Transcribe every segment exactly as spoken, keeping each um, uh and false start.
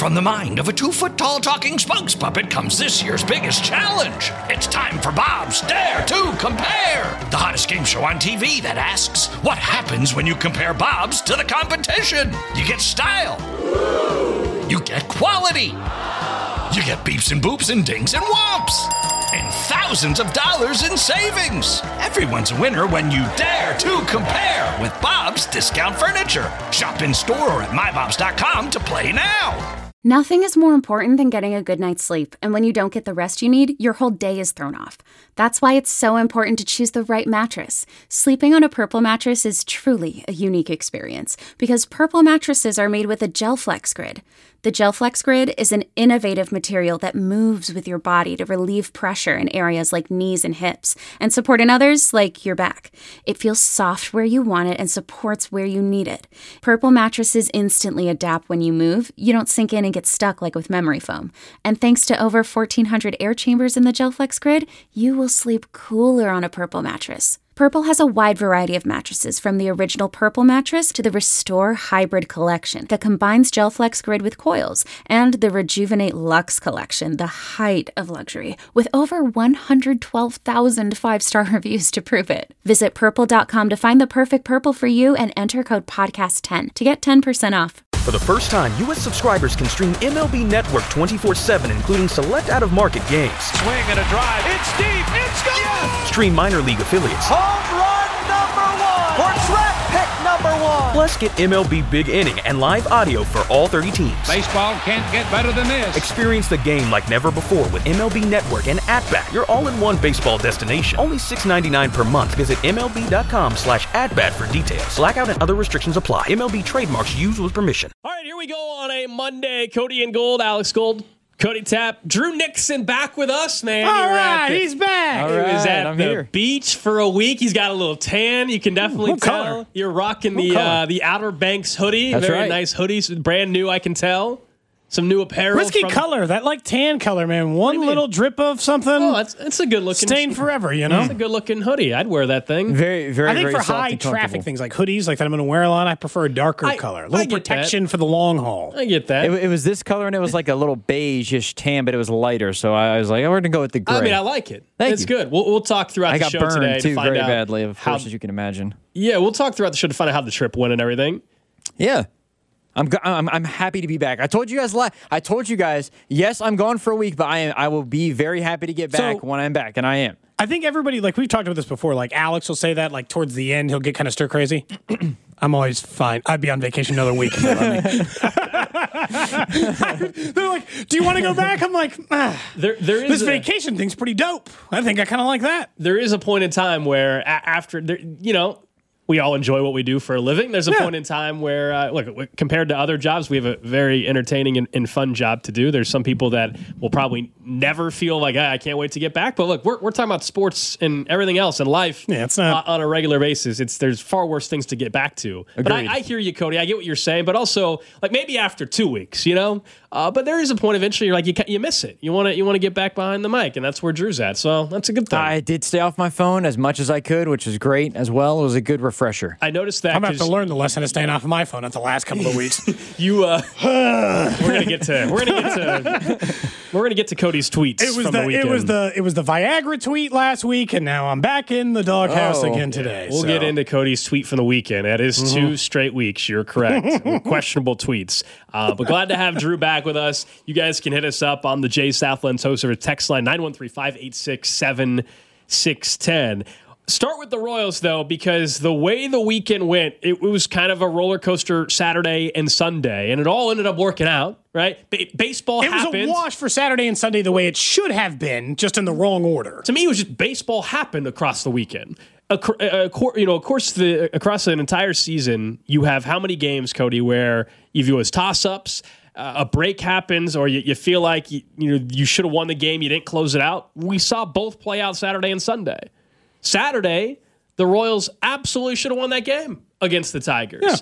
From the mind of a two-foot-tall talking spokes puppet comes this year's biggest challenge. It's time for Bob's Dare to Compare, the hottest game show on T V that asks, what happens when you compare Bobs to the competition? You get style. You get quality. You get beeps and boops and dings and whomps. And thousands of dollars in savings. Everyone's a winner when you dare to compare with Bob's Discount Furniture. Shop in store or at my bobs dot com to play now. Nothing is more important than getting a good night's sleep, and when you don't get the rest you need, your whole day is thrown off. That's why it's so important to choose the right mattress. Sleeping on a Purple mattress is truly a unique experience, because Purple mattresses are made with a GelFlex Grid. The GelFlex Grid is an innovative material that moves with your body to relieve pressure in areas like knees and hips, and support in others like your back. It feels soft where you want it and supports where you need it. Purple mattresses instantly adapt when you move. You don't sink in and get stuck like with memory foam. And thanks to over fourteen hundred air chambers in the GelFlex Grid, you will sleep cooler on a Purple mattress. Purple has a wide variety of mattresses, from the original Purple mattress to the Restore Hybrid collection that combines GelFlex Grid with coils, and the Rejuvenate Luxe collection, the height of luxury, with over one hundred twelve thousand five-star reviews to prove it. Visit purple dot com to find the perfect Purple for you and enter code podcast ten to get ten percent off. For the first time, U S subscribers can stream M L B Network twenty-four seven, including select out-of-market games. Swing and a drive. It's deep. It's gone. Yes! Stream minor league affiliates. Home run number one. Or draft pick number one. Plus, get M L B Big Inning and live audio for all thirty teams. Baseball can't get better than this. Experience the game like never before with M L B Network and At-Bat, your all-in-one baseball destination. Only six dollars and ninety-nine cents per month. Visit M L B dot com slash at-bat for details. Blackout and other restrictions apply. M L B trademarks used with permission. All right, here we go on a Monday. Cody and Gold, Alex Gold, Cody Tapp, Drew Nixon back with us, man. All right, the, he's back. All right, he was at I'm the here. beach for a week. He's got a little tan. You can definitely what tell. Color? You're rocking what the uh, the Outer Banks hoodie. That's Very right. nice hoodie, brand new. I can tell. Some new apparel. Risky from, color, that like tan color, man. One little drip of something. Oh, it's it's a good looking. Stain forever, you know. It's a good looking hoodie. I'd wear that thing. Very, very. I think very for soft high and traffic things like hoodies, like that I'm going to wear a lot, I prefer a darker I, color, a I little get protection that. for the long haul. I get that. It, it was this color, and it was like a little beige-ish tan, but it was lighter. So I was like, oh, we're gonna go with the gray. I mean, I like it. Thank it's you. good. We'll, we'll talk throughout I the got show burned today too to find very out badly, of how, course, as you can imagine. Yeah, we'll talk throughout the show to find out how the trip went and everything. Yeah. I'm, go- I'm I'm happy to be back. I told you guys la- I told you guys, yes, I'm gone for a week, but I am I will be very happy to get back So- when I'm back, and I am. I think everybody, like we've talked about this before, like Alex will say that, like towards the end, he'll get kind of stir crazy. I'm always fine. I'd be on vacation another week if they let me. They're like, do you want to go back? I'm like, ah, There, there is this a, vacation thing's pretty dope. I think I kind of like that. there is a point in time where a- after there, you know, we all enjoy what we do for a living. There's a Yeah. point in time where, uh, look, w- compared to other jobs, we have a very entertaining and, and fun job to do. There's some people that will probably never feel like, ah, I can't wait to get back. But look, we're, we're talking about sports and everything else in life Yeah, it's not- uh, on a regular basis. It's There's far worse things to get back to. But I, Agreed. I hear you, Cody. I get what you're saying. But also, like maybe after two weeks, you know? Uh, but there is a point eventually you're like, you, ca- you miss it. You want to you want to get back behind the mic. And that's where Drew's at. So that's a good thing. I did stay off my phone as much as I could, which is great as well. It was a good refresher. I noticed that I'm going to have to 'cause learn the lesson of staying off of my phone at the last couple of weeks. you uh, we're gonna get to we're gonna get to we're gonna get to Cody's tweets It was from the, the weekend. it was the it was the Viagra tweet last week, and now I'm back in the doghouse Oh. again today. We'll so. get into Cody's tweet from the weekend. That is Mm-hmm. two straight weeks. You're correct. Questionable tweets. Uh, but glad to have Drew back with us. You guys can hit us up on the Jay Southland Toast Service text line nine one three, five eight six, seven six one zero. Start with the Royals, though, because the way the weekend went, it was kind of a roller coaster Saturday and Sunday, and it all ended up working out, right? Ba- baseball It happened. was a wash for Saturday and Sunday the way it should have been, just in the wrong order. To me, it was just baseball happened across the weekend. Ac- uh, cor- you know, of course, the across an entire season, you have how many games, Cody, where you view as toss-ups, uh, a break happens, or you, you feel like you, you know you should have won the game, you didn't close it out. We saw both play out Saturday and Sunday. Saturday, the Royals absolutely should have won that game against the Tigers. Yeah.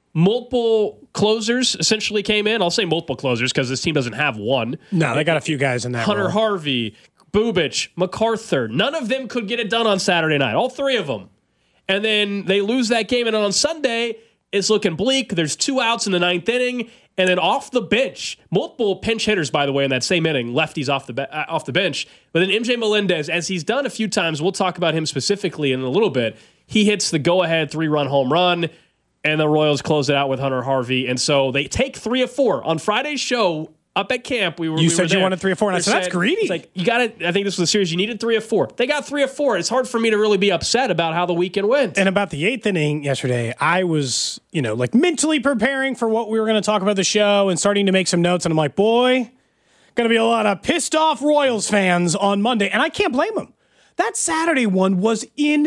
Multiple closers essentially came in. I'll say multiple closers because this team doesn't have one. No, they got a few guys in that Hunter role. Harvey, Bubich, MacArthur. None of them could get it done on Saturday night. All three of them. And then they lose that game. And on Sunday, it's looking bleak. There's two outs in the ninth inning. And then off the bench, multiple pinch hitters, by the way, in that same inning, lefties off the be- uh, off the bench. But then M J Melendez, as he's done a few times, we'll talk about him specifically in a little bit, he hits the go-ahead three-run home run, and the Royals close it out with Hunter Harvey. And so they take three of four. On Friday's show, up at camp, we were. You we said were there. you wanted three or four, and I said, that's greedy. It's like, you got it. I think this was a series you needed three or four. They got three or four. It's hard for me to really be upset about how the weekend went. And about the eighth inning yesterday, I was, you know, like mentally preparing for what we were going to talk about the show and starting to make some notes. And I'm like, boy, going to be a lot of pissed off Royals fans on Monday. And I can't blame them. That Saturday one was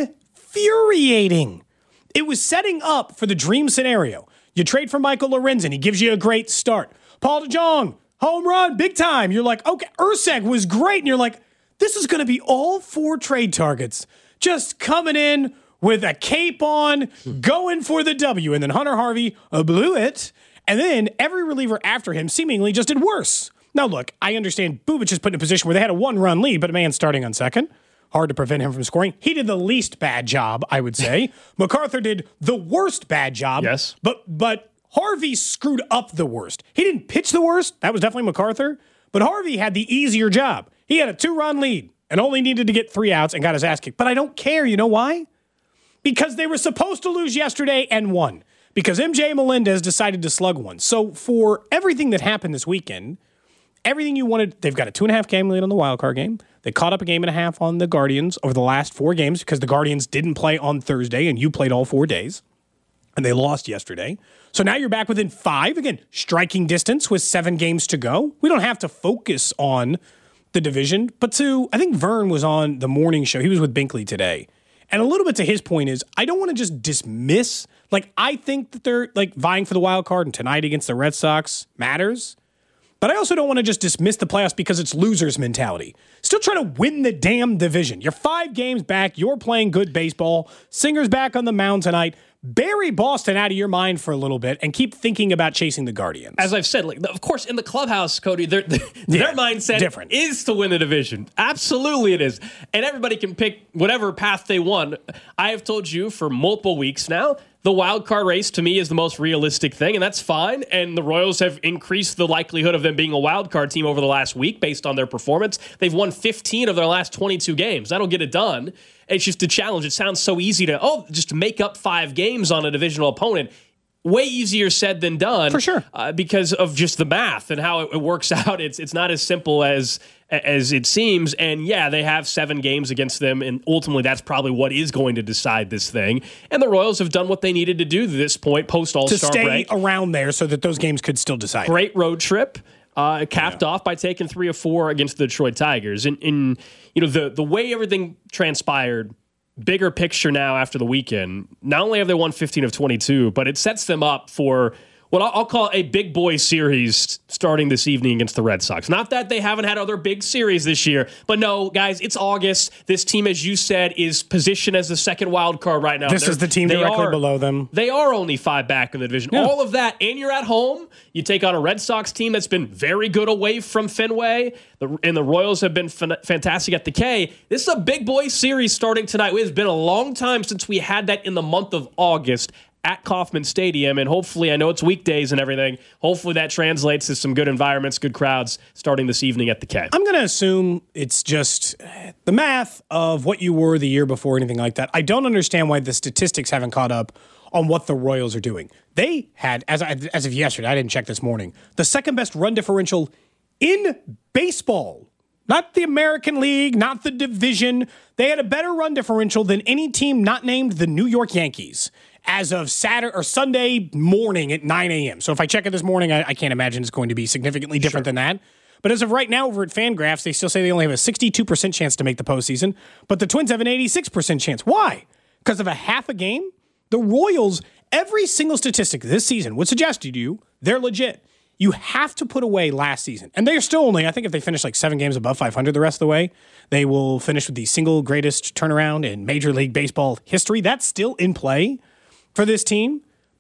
infuriating. It was setting up for the dream scenario. You trade for Michael Lorenzen. He gives you a great start. Paul DeJong, home run, big time. You're like, okay, Urseg was great. And you're like, this is going to be all four trade targets just coming in with a cape on, going for the W. And then Hunter Harvey uh, blew it. And then every reliever after him seemingly just did worse. Now, look, I understand Bubic is put in a position where they had a one-run lead, but a man starting on second. Hard to prevent him from scoring. He did the least bad job, I would say. MacArthur did the worst bad job. Yes. But but Harvey screwed up the worst. He didn't pitch the worst. That was definitely MacArthur. But Harvey had the easier job. He had a two-run lead and only needed to get three outs and got his ass kicked. But I don't care. You know why? Because they were supposed to lose yesterday and won. Because M J Melendez decided to slug one. So for everything that happened this weekend, everything you wanted, they've got a two-and-a-half game lead on the wild card game. They caught up a game and a half on the Guardians over the last four games because the Guardians didn't play on Thursday and you played all four days. And they lost yesterday. So now you're back within five. Again, striking distance with seven games to go. We don't have to focus on the division. But to, I think Vern was on the morning show. He was with Binkley today. And a little bit to his point is, I don't want to just dismiss. Like, I think that they're like vying for the wild card and tonight against the Red Sox matters. But I also don't want to just dismiss the playoffs because it's losers mentality. Still trying to win the damn division. You're five games back. You're playing good baseball. Singer's back on the mound tonight. Bury Boston out of your mind for a little bit and keep thinking about chasing the Guardians. As I've said, like, of course, in the clubhouse, Cody, their, their Yeah, mindset different. is to win the division. Absolutely it is. And everybody can pick whatever path they want. I have told you for multiple weeks now, the wild card race to me is the most realistic thing, and that's fine. And the Royals have increased the likelihood of them being a wild card team over the last week based on their performance. They've won fifteen of their last twenty-two games. That'll get it done. It's just a challenge. It sounds so easy to, oh, just to make up five games on a divisional opponent. Way easier said than done. For sure. Uh, because of just the math and how it, it works out. It's it's not as simple as as it seems. And yeah, they have seven games against them, and ultimately that's probably what is going to decide this thing. And the Royals have done what they needed to do to this point post All-Star to stay break. around there so that those games could still decide. Great road trip. Uh, capped Yeah. off by taking three or four against the Detroit Tigers. And in you know the the way everything transpired, bigger picture now after the weekend, not only have they won fifteen of twenty-two, but it sets them up for what I'll call a big boy series starting this evening against the Red Sox. Not that they haven't had other big series this year, but no, guys, it's August. This team, as you said, is positioned as the second wild card right now. This They're, is the team they directly are, below them. They are only five back in the division. Yeah. All of that, and you're at home. You take on a Red Sox team that's been very good away from Fenway, the, and the Royals have been fan- fantastic at the K. This is a big boy series starting tonight. It's been a long time since we had that in the month of August at Kauffman Stadium, and hopefully, I know it's weekdays and everything, hopefully that translates to some good environments, good crowds starting this evening at the K. I'm going to assume it's just the math of what you were the year before, anything like that. I don't understand why the statistics haven't caught up on what the Royals are doing. They had, as, I, as of yesterday, I didn't check this morning, the second best run differential in baseball. Not the American League, not the division. They had a better run differential than any team not named the New York Yankees as of Saturday or Sunday morning at nine a.m. So if I check it this morning, I, I can't imagine it's going to be significantly different sure. than that. But as of right now over at Fangraphs, they still say they only have a sixty-two percent chance to make the postseason, but the Twins have an eighty-six percent chance. Why? Because of a half a game? The Royals, every single statistic this season would suggest to you they're legit. You have to put away last season. And they're still only, I think if they finish like seven games above five hundred the rest of the way, they will finish with the single greatest turnaround in Major League Baseball history. That's still in play for this team.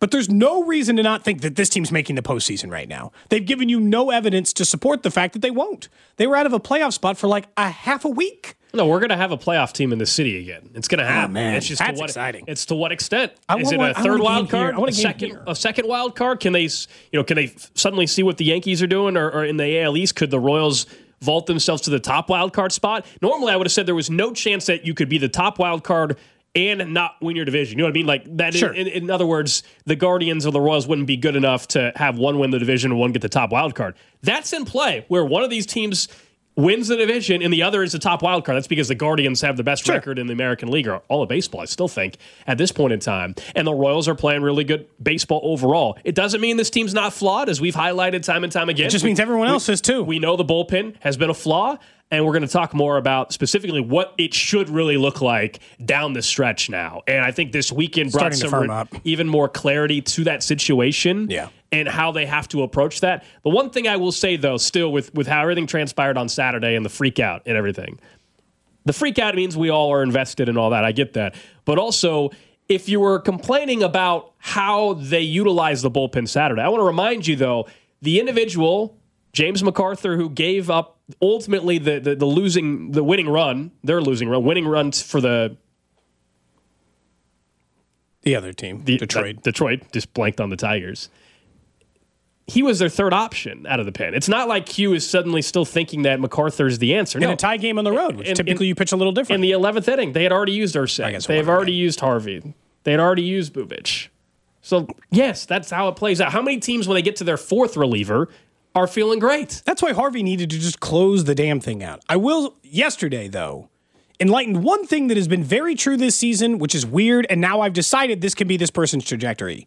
But there's no reason to not think that this team's making the postseason right now. They've given you no evidence to support the fact that they won't. They were out of a playoff spot for like a half a week. No, we're going to have a playoff team in the city again. It's going to happen. Oh, man. It's just That's to what, exciting. It's to what extent? I Is want it one- a I third want a wild game here. card? I want a a game second, here. a second wild card? Can they, you know, can they suddenly see what the Yankees are doing, or, or in the A L East, could the Royals vault themselves to the top wild card spot? Normally, I would have said there was no chance that you could be the top wild card and not win your division. You know what I mean? Like that. Sure. In, in, in other words, the Guardians or the Royals wouldn't be good enough to have one win the division and one get the top wild card. That's in play, where one of these teams wins the division and the other is the top wild card. That's because the Guardians have the best Sure. record in the American League, or all of baseball, I still think, at this point in time. And the Royals are playing really good baseball overall. It doesn't mean this team's not flawed, as we've highlighted time and time again. It just means everyone else is too. We know the bullpen has been a flaw, and we're going to talk more about specifically what it should really look like down the stretch now. And I think this weekend brought Starting to some firm re- up. even more clarity to that situation. Yeah. And how they have to approach that. The one thing I will say, though, still with, with how everything transpired on Saturday and the freak out and everything, the freak out means we all are invested in all that. I get that. But also, if you were complaining about how they utilized the bullpen Saturday, I want to remind you, though, the individual, James MacArthur, who gave up ultimately the, the, the losing, the winning run, their losing run, winning runs for the The other team, the, Detroit. that- Detroit, just blanked on the Tigers. He was their third option out of the pen. It's not like Hugh is suddenly still thinking that MacArthur's the answer. In No. a tie game on the road, which In- typically in- you pitch a little different. In the eleventh inning, they had already used I Ursay. guess They've one, already yeah. used Harvey. They had already used Bubich. So, yes, that's how it plays out. How many teams, when they get to their fourth reliever, are feeling great? That's why Harvey needed to just close the damn thing out. I will, yesterday, though, enlighten one thing that has been very true this season, which is weird, and now I've decided this can be this person's trajectory.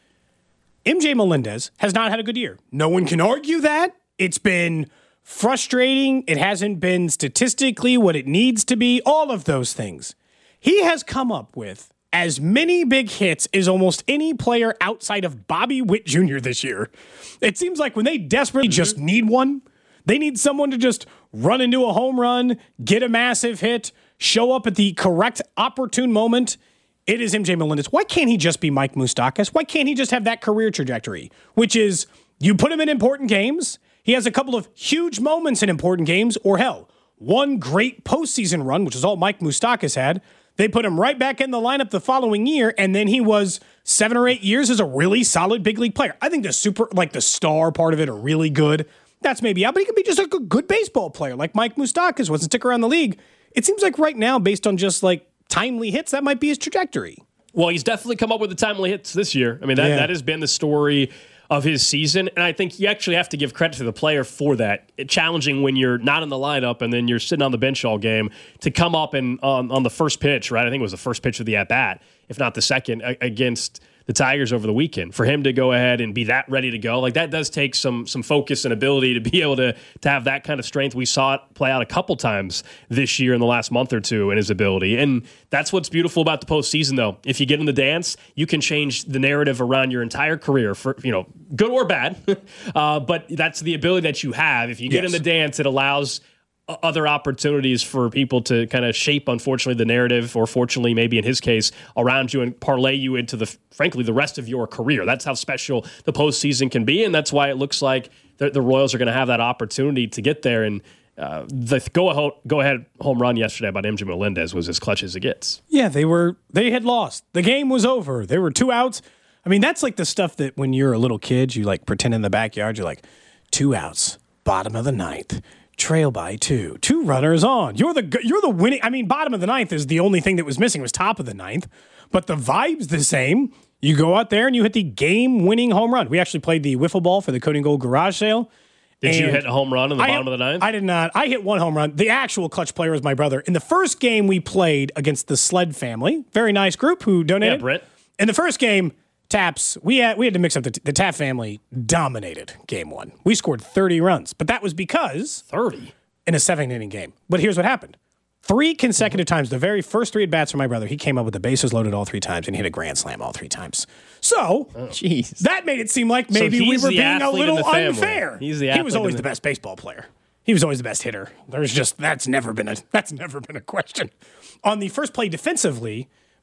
M J Melendez has not had a good year. No one can argue that. It's been frustrating. It hasn't been statistically what it needs to be, all of those things. He has come up with as many big hits as almost any player outside of Bobby Witt Junior this year. It seems like when they desperately just need one, they need someone to just run into a home run, get a massive hit, show up at the correct opportune moment. It is M J Melendez. Why can't he just be Mike Moustakas? Why can't he just have that career trajectory, which is you put him in important games, he has a couple of huge moments in important games, or hell, one great postseason run, which is all Mike Moustakas had. They put him right back in the lineup the following year, and then he was seven or eight years as a really solid big league player. I think the super, like the star part of it are really good. That's maybe out, but he could be just a good, good baseball player like Mike Moustakas was and stick around the league. It seems like right now, based on just like timely hits, that might be his trajectory. Well, he's definitely come up with the timely hits this year. I mean, that, Yeah. that has been the story of his season, and I think you actually have to give credit to the player for that. It, challenging when you're not in the lineup and then you're sitting on the bench all game to come up and on, on the first pitch, right? I think it was the first pitch of the at-bat, if not the second, a, against the Tigers over the weekend. For him to go ahead and be that ready to go, like that does take some some focus and ability to be able to to have that kind of strength. We saw it play out a couple times this year in the last month or two in his ability. And that's what's beautiful about the postseason, though. If you get in the dance, you can change the narrative around your entire career, for you know, good or bad. uh, but that's the ability that you have. If you get Yes. in the dance, it allows other opportunities for people to kind of shape, unfortunately, the narrative, or fortunately, maybe in his case, around you and parlay you into the, frankly, the rest of your career. That's how special the postseason can be, and that's why it looks like the, the Royals are going to have that opportunity to get there. And uh, the go go ahead home run yesterday by M J Melendez was as clutch as it gets. Yeah, they were. They had lost. The game was over. There were two outs. I mean, that's like the stuff that when you're a little kid, you like pretend in the backyard. You're like, two outs, bottom of the ninth. Trail by two. Two runners on. You're the you're the winning. I mean, bottom of the ninth is the only thing that was missing was top of the ninth. But the vibe's the same. You go out there and you hit the game-winning home run. We actually played the wiffle ball for the Cody and Gold garage sale. Did you And hit a home run in the I bottom hit- of the ninth? I did not. I hit one home run. The actual clutch player was my brother. In the first game we played against the Sled family, very nice group who donated. Yeah, Britt. In the first game, Taps, we had we had to mix up the, the Tapp family dominated game one. We scored thirty runs, but that was because thirty in a seven inning game. But here's what happened. Three consecutive times, the very first three at-bats for my brother, he came up with the bases loaded all three times and he hit a grand slam all three times. So, Jeez. that made it seem like maybe we he's were the being a athlete in little the family. unfair. He's the he athlete was in always the- the best baseball player. He was always the best hitter. There's just that's never been a that's never been a question. On the first play defensively,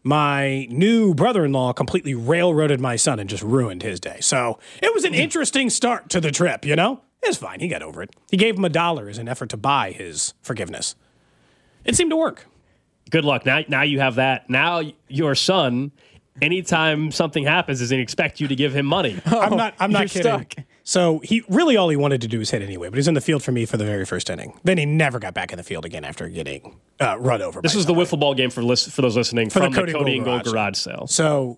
my new brother-in-law completely railroaded my son and just ruined his day. So it was an interesting start to the trip, you know? It's fine. He got over it. He gave him a dollar as an effort to buy his forgiveness. It seemed to work. Good luck. Now, now you have that. Now your son, anytime something happens, doesn't expect you to give him money. I'm not. I'm not You're kidding. stuck. So he really all he wanted to do was hit anyway, but he's in the field for me for the very first inning. Then he never got back in the field again after getting uh, run over. This by was the somebody. wiffle ball game for list, for those listening For the from the Cody Cody, and and Gold Gold garage garage sale. So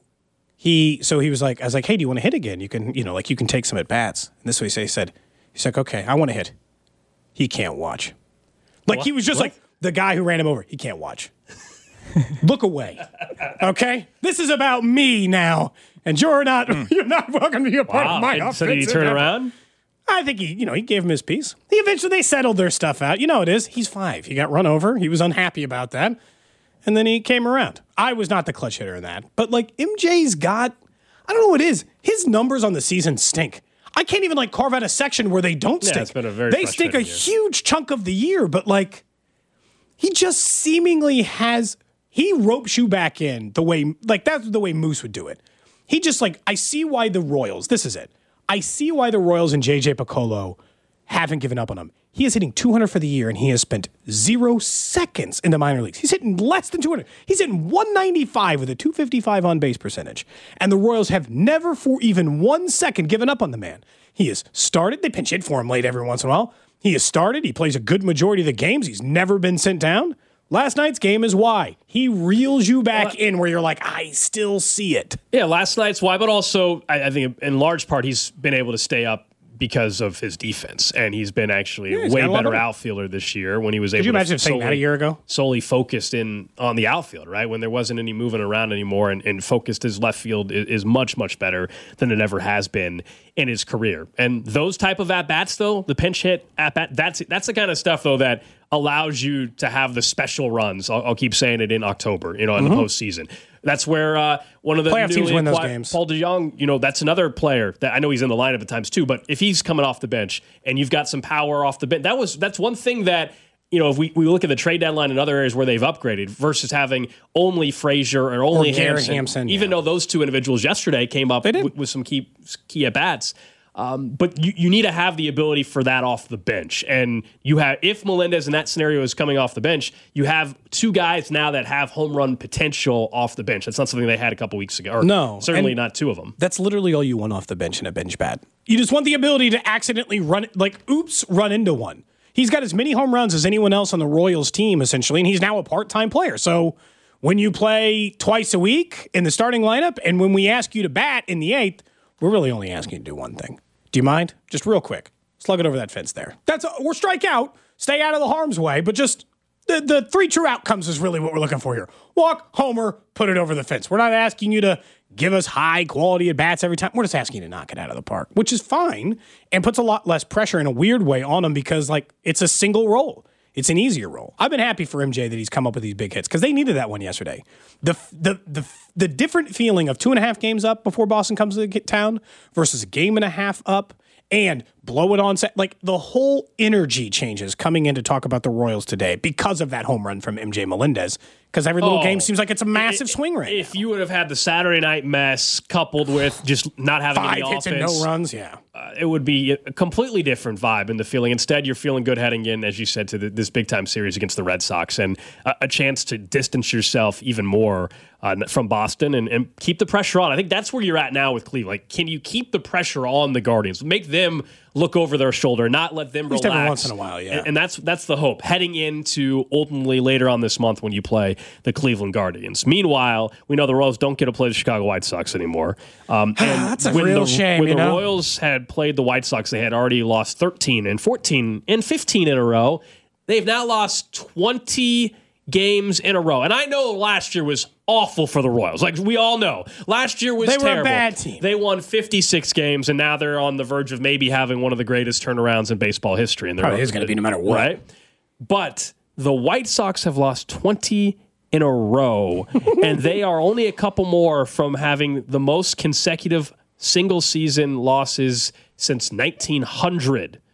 he so he was like, I was like, hey, do you want to hit again? You can, you know, like you can take some at bats. And this is what he said. He said, he's like, okay, I want to hit. He can't watch. Like What? he was just What? like the guy who ran him over. He can't watch. Look away. Okay, this is about me now, and you're not. You're not welcome to be a part Wow. of my And so did he offensive turn effort. around? I think he, you know, he gave him his piece. He eventually they settled their stuff out. You know, it is. He's five. He got run over. He was unhappy about that, and then he came around. I was not the clutch hitter in that, but like M J's got. I don't know what it is. His numbers on the season stink. I can't even like carve out a section where they don't Yeah, stink. it's been a very they stink a frustrating year. huge chunk of the year, but like he just seemingly has. He ropes you back in the way, like that's the way Moose would do it. He just like, I see why the Royals, this is it. I see why the Royals and J J Piccolo haven't given up on him. He is hitting two hundred for the year and he has spent zero seconds in the minor leagues. He's hitting less than two hundred. He's hitting one ninety-five with a two fifty-five on base percentage. And the Royals have never for even one second given up on the man. He has started, they pinch hit for him late every once in a while. He has started, he plays a good majority of the games. He's never been sent down. Last night's game is why. He reels you back Well, in where you're like, I still see it. Yeah, last night's why, but also I, I think in large part he's been able to stay up because of his defense, and he's been actually Yeah, a he's way got a lot better of- outfielder this year when he was able Could you to imagine saying that a year ago? solely focused in on the outfield, right? When there wasn't any moving around anymore, and, and focused his left field is, is much, much better than it ever has been in his career. And those type of at-bats, though, the pinch hit at-bat, that's, that's the kind of stuff, though, that allows you to have the special runs. I'll, I'll keep saying it in October, you know, in Mm-hmm. the postseason. That's where uh, one of the Playoff teams newly win those acquired- games. Paul DeJong, you know, that's another player that I know he's in the lineup at times too, but if he's coming off the bench and you've got some power off the bench, that was that's one thing that, you know, if we, we look at the trade deadline and other areas where they've upgraded versus having only Frazier or only Or Garrett Hampson, Hampson, even yeah. though those two individuals yesterday came up did. with, with some key key at bats. Um, but you, you need to have the ability for that off the bench. And you have, if Melendez in that scenario is coming off the bench, you have two guys now that have home run potential off the bench. That's not something they had a couple weeks ago. Or No, certainly and- not two of them. That's literally all you want off the bench in a bench bat. You just want the ability to accidentally run, like, oops, run into one. He's got as many home runs as anyone else on the Royals team, essentially, and he's now a part-time player. So when you play twice a week in the starting lineup, and when we ask you to bat in the eighth, we're really only asking you to do one thing. Do you mind? Just real quick. Slug it over that fence there. That's We're strike out. Stay out of the harm's way, but just the, the three true outcomes is really what we're looking for here. Walk, homer, put it over the fence. We're not asking you to give us high quality at bats every time. We're just asking you to knock it out of the park, which is fine and puts a lot less pressure in a weird way on them because, like, it's a single roll. It's an easier roll. I've been happy for M J that he's come up with these big hits because they needed that one yesterday. The, the the the different feeling of two and a half games up before Boston comes to town versus a game and a half up and blow it on set. Like, the whole energy changes coming in to talk about the Royals today because of that home run from M J Melendez. Because every little Oh, game seems like it's a massive i- swing right If now. you would have had the Saturday night mess coupled with just not having Five any hits offense, and no runs, yeah. uh, it would be a completely different vibe in the feeling. Instead, you're feeling good heading in, as you said, to the, this big time series against the Red Sox and a, a chance to distance yourself even more uh, from Boston and, and keep the pressure on. I think that's where you're at now with Cleveland. Like, can you keep the pressure on the Guardians? Make them look over their shoulder, not let them least relax. every once in a while, yeah. And, and that's that's the hope heading into ultimately later on this month when you play the Cleveland Guardians. Meanwhile, we know the Royals don't get to play the Chicago White Sox anymore. Um, and That's a when real the, shame, When you the know? Royals had played the White Sox, they had already lost thirteen and fourteen and fifteen in a row. They've now lost twenty games in a row. And I know last year was awful for the Royals. Like, we all know. Last year was They were a terrible. bad team. They won fifty-six games, and now they're on the verge of maybe having one of the greatest turnarounds in baseball history. And they're Probably is gonna be no matter what. Right? But the White Sox have lost twenty in a row, and they are only a couple more from having the most consecutive single-season losses since nineteen hundred.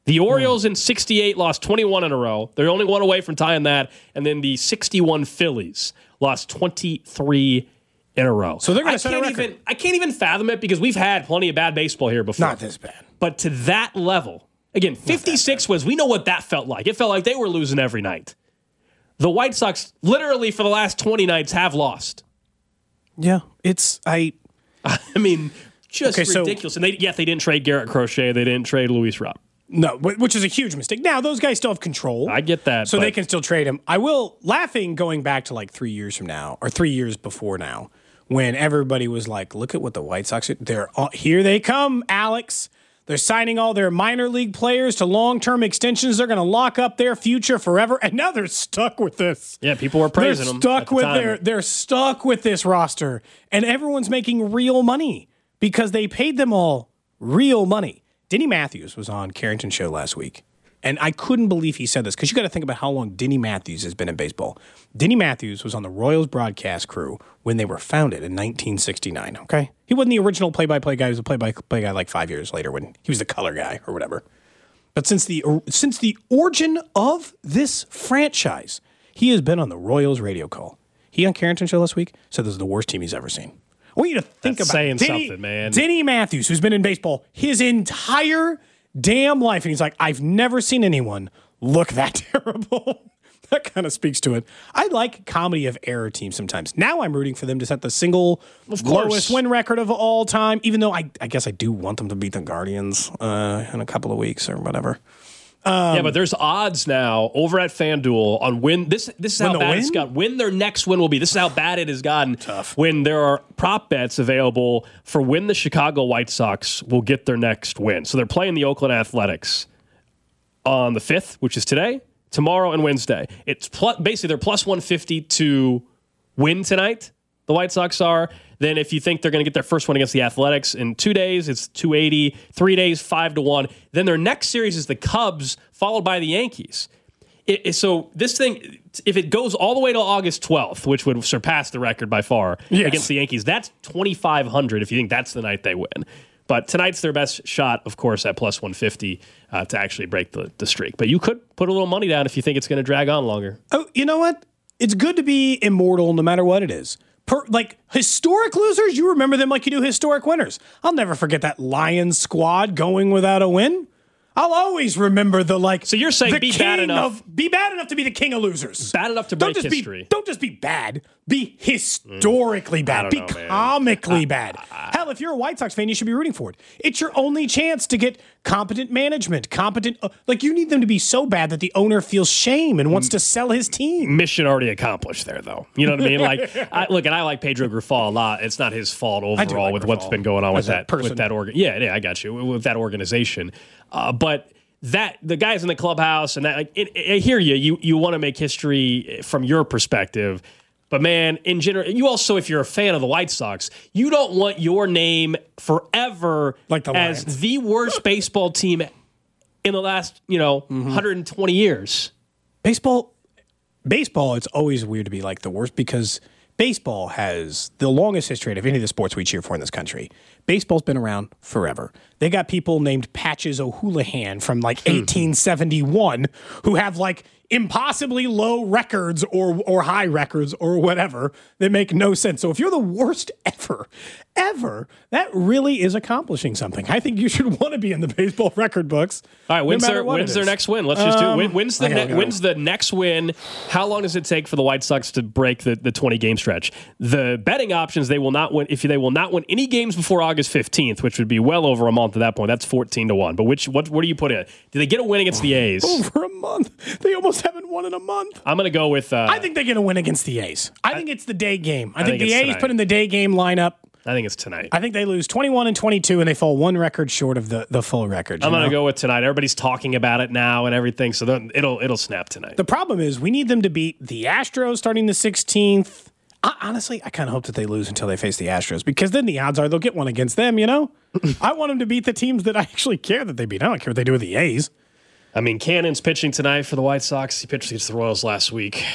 The Orioles in sixty-eight lost twenty-one in a row. They're only one away from tying that. And then the sixty-one Phillies lost twenty-three in a row. So they're going to I set a can't record. even I can't even fathom it because we've had plenty of bad baseball here before. Not this bad. But to that level, again, fifty-six was, we know what that felt like. It felt like they were losing every night. The White Sox literally for the last twenty nights have lost. Yeah, it's, I... I mean, just Okay, so- ridiculous. And they, yet they didn't trade Garrett Crochet. They didn't trade Luis Rob. No, wh- which is a huge mistake. Now, those guys still have control. I get that. So but they can still trade him. I will, laughing going back to like three years from now, or three years before now, when everybody was like, look at what the White Sox are. They're all, here they come, Alex. They're signing all their minor league players to long-term extensions. They're going to lock up their future forever. And now they're stuck with this. Yeah, people were praising they're them. Stuck at the with time. their, they're stuck with this roster. And everyone's making real money because they paid them all real money. Denny Matthews was on Carrington's show last week, and I couldn't believe he said this because you got to think about how long Denny Matthews has been in baseball. Denny Matthews was on the Royals broadcast crew when they were founded in nineteen sixty-nine, okay? He wasn't the original play-by-play guy. He was a play-by-play guy like five years later when he was the color guy or whatever. But since the since the origin of this franchise, he has been on the Royals radio call. He on Carrington's show last week said this is the worst team he's ever seen. I want you to think That's about saying Denny, something, man. Denny Matthews, who's been in baseball his entire damn life, and he's like, I've never seen anyone look that terrible. That kind of speaks to it. I like comedy of error teams sometimes. Now I'm rooting for them to set the single lowest win record of all time, even though I, I guess I do want them to beat the Guardians uh, in a couple of weeks or whatever. Um, yeah, but there's odds now over at FanDuel on when this this is When how the bad win? it's got. When their next win will be. This is how bad it has gotten. Tough. When there are prop bets available for when the Chicago White Sox will get their next win. So they're playing the Oakland Athletics on the fifth, which is today, tomorrow, and Wednesday. It's pl- basically they're plus one fifty to win tonight. The White Sox are. Then if you think they're going to get their first one against the Athletics in two days, it's two eighty. Three days, five to one. Then their next series is the Cubs, followed by the Yankees. It, it, so this thing, if it goes all the way to August twelfth, which would surpass the record by far Yes. against the Yankees, that's twenty-five hundred if you think that's the night they win. But tonight's their best shot, of course, at plus one fifty uh, to actually break the, the streak. But you could put a little money down if you think it's going to drag on longer. Oh, you know what? It's good to be immortal no matter what it is. Per, like historic losers, you remember them like you do historic winners. I'll never forget that Lions squad going without a win. I'll always remember the like. So you're saying the be king bad enough- of, be bad enough to be the king of losers. Bad enough to Don't break just history. Be, don't just be bad. Be historically bad. don't Be know, man. comically bad. Hell, if you're a White Sox fan, you should be rooting for it. It's your only chance to get competent management, competent. Uh, like you need them to be so bad that the owner feels shame and wants to sell his team. Mission already accomplished there, though. You know what I mean? Like, I, look, and I like Pedro Grifol a lot. It's not his fault do overall like with what's Grifol been going on with as a that person. with that organ. Yeah, yeah, I got you with that organization. Uh, but that the guys in the clubhouse and that, like, it, it, I hear you. You you want to make history from your perspective. But man, in general, you also, if you're a fan of the White Sox, you don't want your name forever Like the as Lions. the worst baseball team in the last, you know, Mm-hmm. one hundred twenty years. Baseball, baseball, it's always weird to be like the worst because baseball has the longest history of any of the sports we cheer for in this country. Baseball's been around forever. They got people named Patches O'Houlihan from like eighteen seventy-one who have like impossibly low records or or high records or whatever that make no sense. So if you're the worst ever, ever, that really is accomplishing something. I think you should want to be in the baseball record books. All right, when's no matter their what when's it their is. next win? Let's just do it. Um, When, when's the I gotta ne- go. when's the next win? How long does it take for the White Sox to break the, the twenty game stretch? The betting options, they will not win if they will not win any games before August fifteenth, which would be well over a month at that point. That's fourteen to one. But which what what do you put in? Do they get a win against the A's? Over a month. They almost haven't won in a month. I'm going to go with uh, I think they get a win against the A's. I think it's the day game. I, think, think the it's A's tonight. put in the day game lineup. I think it's tonight. I think they lose twenty-one and twenty-two, and they fall one record short of the, the full record. you I'm going to know? go with tonight. Everybody's talking about it now and everything, so then it'll it'll snap tonight. The problem is we need them to beat the Astros starting the sixteenth. I, honestly, I kind of hope that they lose until they face the Astros because then the odds are they'll get one against them, you know? I want them to beat the teams that I actually care that they beat. I don't care what they do with the A's. I mean, Cannon's pitching tonight for the White Sox. He pitched against the Royals last week.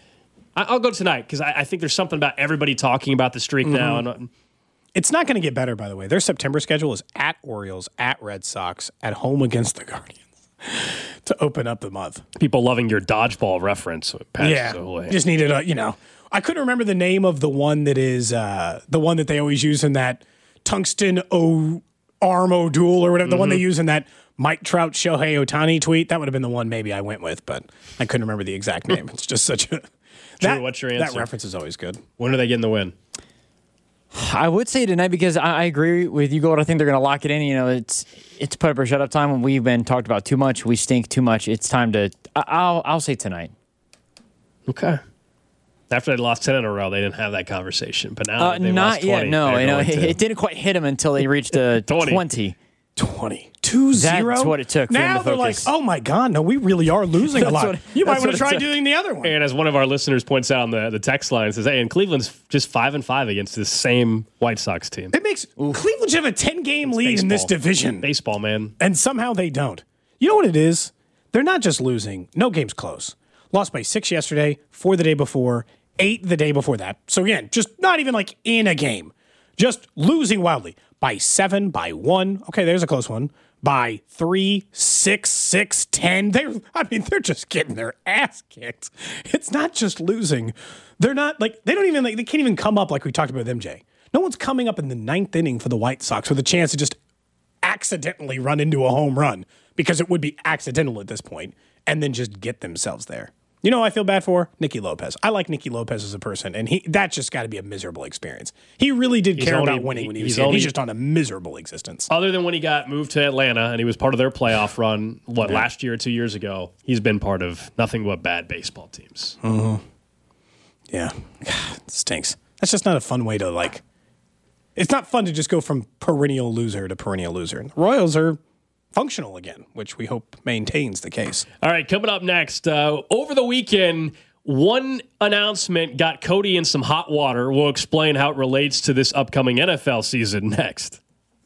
I, I'll go tonight because I, I think there's something about everybody talking about the streak now. And It's not going to get better, by the way. Their September schedule is at Orioles, at Red Sox, at home against the Guardians. to open up the month. People loving your dodgeball reference. Yeah, away. Just needed a, you know, I couldn't remember the name of the one that is uh, the one that they always use in that tungsten o arm O'Doul or whatever, the mm-hmm. one they use in that Mike Trout Shohei Ohtani tweet. That would have been the one maybe I went with, but I couldn't remember the exact name. It's just such a that, Drew, what's your answer? That reference is always good. When are they getting the win? I would say tonight because I, I agree with you, Gold. I think they're going to lock it in. You know, it's it's put up or shut up time when we've been talked about too much. We stink too much. It's time to. I, I'll I'll say tonight. Okay. After they lost ten in a row, they didn't have that conversation. But now uh, they not lost twenty. yet. No, you know, it, it didn't quite hit them until they reached a twenty. twenty. twenty. two zero That's what it took for now them to they're focus. like, oh my God, no, we really are losing a lot. What, you might want to try doing the other one. And as one of our listeners points out on the, the text line, says, hey, and Cleveland's just five and five against this same White Sox team. It makes Oof. Cleveland should have a ten-game lead baseball. in this division. Baseball, man. And somehow they don't. You know what it is? They're not just losing. No game's close. Lost by six yesterday, four the day before, eight the day before that. So again, just not even like in a game. Just losing wildly. By seven, by one. Okay, there's a close one. By three, six, six, ten. They're, I mean, they're just getting their ass kicked. It's not just losing. They're not like, they don't even, like, they can't even come up like we talked about with M J. No one's coming up in the ninth inning for the White Sox with a chance to just accidentally run into a home run, because it would be accidental at this point, and then just get themselves there. You know who I feel bad for? Nicky Lopez. I like Nicky Lopez as a person, and he that's just got to be a miserable experience. He really did he's care only, about winning when he was he's here. Only, he's just on a miserable existence. Other than when he got moved to Atlanta and he was part of their playoff run, what, yeah. last year or two years ago, he's been part of nothing but bad baseball teams. Mm-hmm. Yeah. God, it stinks. That's just not a fun way to, like, it's not fun to just go from perennial loser to perennial loser. The Royals are functional again, which we hope maintains the case. All right, coming up next, uh, over the weekend, one announcement got Cody in some hot water. We'll explain how it relates to this upcoming N F L season next.